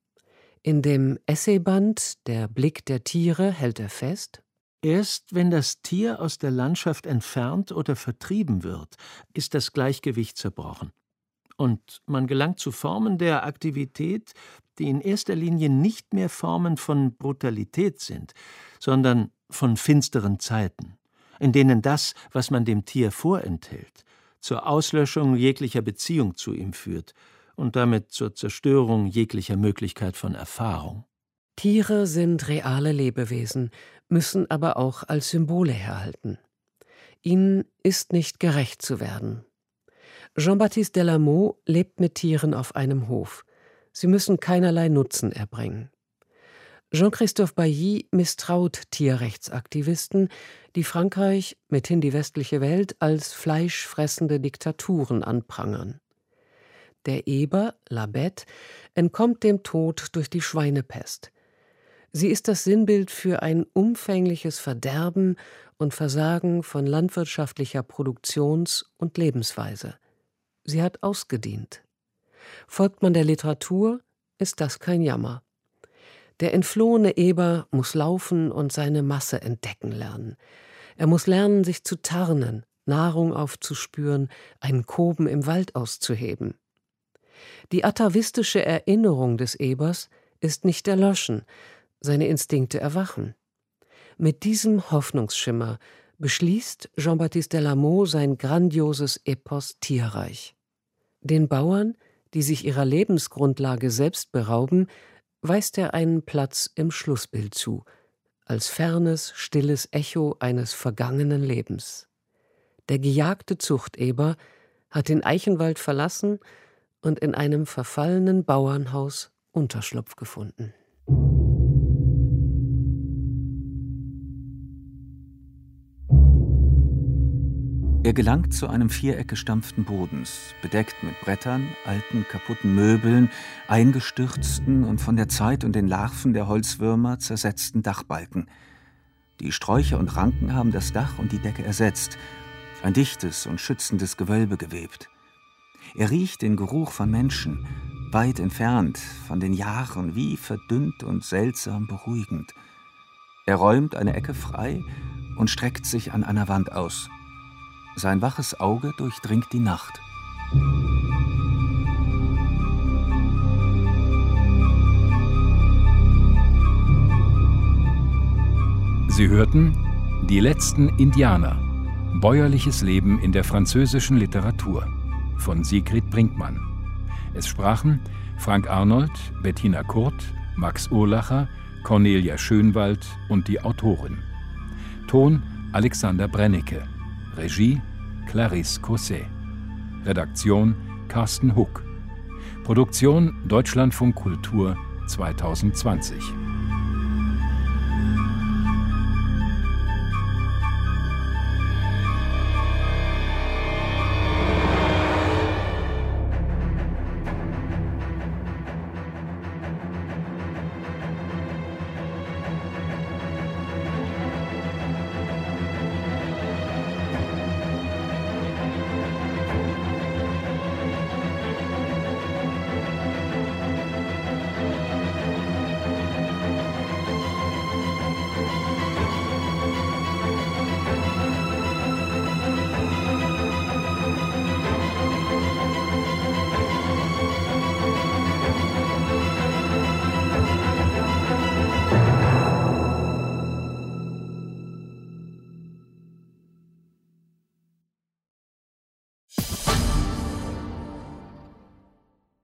In dem Essayband Der Blick der Tiere hält er fest: Erst wenn das Tier aus der Landschaft entfernt oder vertrieben wird, ist das Gleichgewicht zerbrochen. Und man gelangt zu Formen der Aktivität, die in erster Linie nicht mehr Formen von Brutalität sind, sondern von finsteren Zeiten, in denen das, was man dem Tier vorenthält, zur Auslöschung jeglicher Beziehung zu ihm führt und damit zur Zerstörung jeglicher Möglichkeit von Erfahrung. Tiere sind reale Lebewesen, müssen aber auch als Symbole herhalten. Ihnen ist nicht gerecht zu werden. Jean-Baptiste Delamot lebt mit Tieren auf einem Hof. Sie müssen keinerlei Nutzen erbringen. Jean-Christophe Bailly misstraut Tierrechtsaktivisten, die Frankreich, mithin die westliche Welt, als fleischfressende Diktaturen anprangern. Der Eber, La Bête, entkommt dem Tod durch die Schweinepest. Sie ist das Sinnbild für ein umfängliches Verderben und Versagen von landwirtschaftlicher Produktions- und Lebensweise. Sie hat ausgedient. Folgt man der Literatur, ist das kein Jammer. Der entflohene Eber muss laufen und seine Masse entdecken lernen. Er muss lernen, sich zu tarnen, Nahrung aufzuspüren, einen Koben im Wald auszuheben. Die atavistische Erinnerung des Ebers ist nicht erloschen, seine Instinkte erwachen. Mit diesem Hoffnungsschimmer beschließt Jean-Baptiste Delamot sein grandioses Epos Tierreich. Den Bauern, die sich ihrer Lebensgrundlage selbst berauben, weist er einen Platz im Schlussbild zu, als fernes, stilles Echo eines vergangenen Lebens. Der gejagte Zuchteber hat den Eichenwald verlassen und in einem verfallenen Bauernhaus Unterschlupf gefunden. Er gelangt zu einem Viereck gestampften Bodens, bedeckt mit Brettern, alten, kaputten Möbeln, eingestürzten und von der Zeit und den Larven der Holzwürmer zersetzten Dachbalken. Die Sträucher und Ranken haben das Dach und die Decke ersetzt, ein dichtes und schützendes Gewölbe gewebt. Er riecht den Geruch von Menschen, weit entfernt, von den Jahren, wie verdünnt und seltsam beruhigend. Er räumt eine Ecke frei und streckt sich an einer Wand aus. Sein waches Auge durchdringt die Nacht. Sie hörten Die letzten Indianer. Bäuerliches Leben in der französischen Literatur von Sigrid Brinkmann. Es sprachen Frank Arnold, Bettina Kurt, Max Urlacher, Cornelia Schönwald und die Autorin. Ton Alexander Brennecke. Regie Clarisse Cosset. Redaktion Carsten Huck. Produktion Deutschlandfunk Kultur zweitausendzwanzig.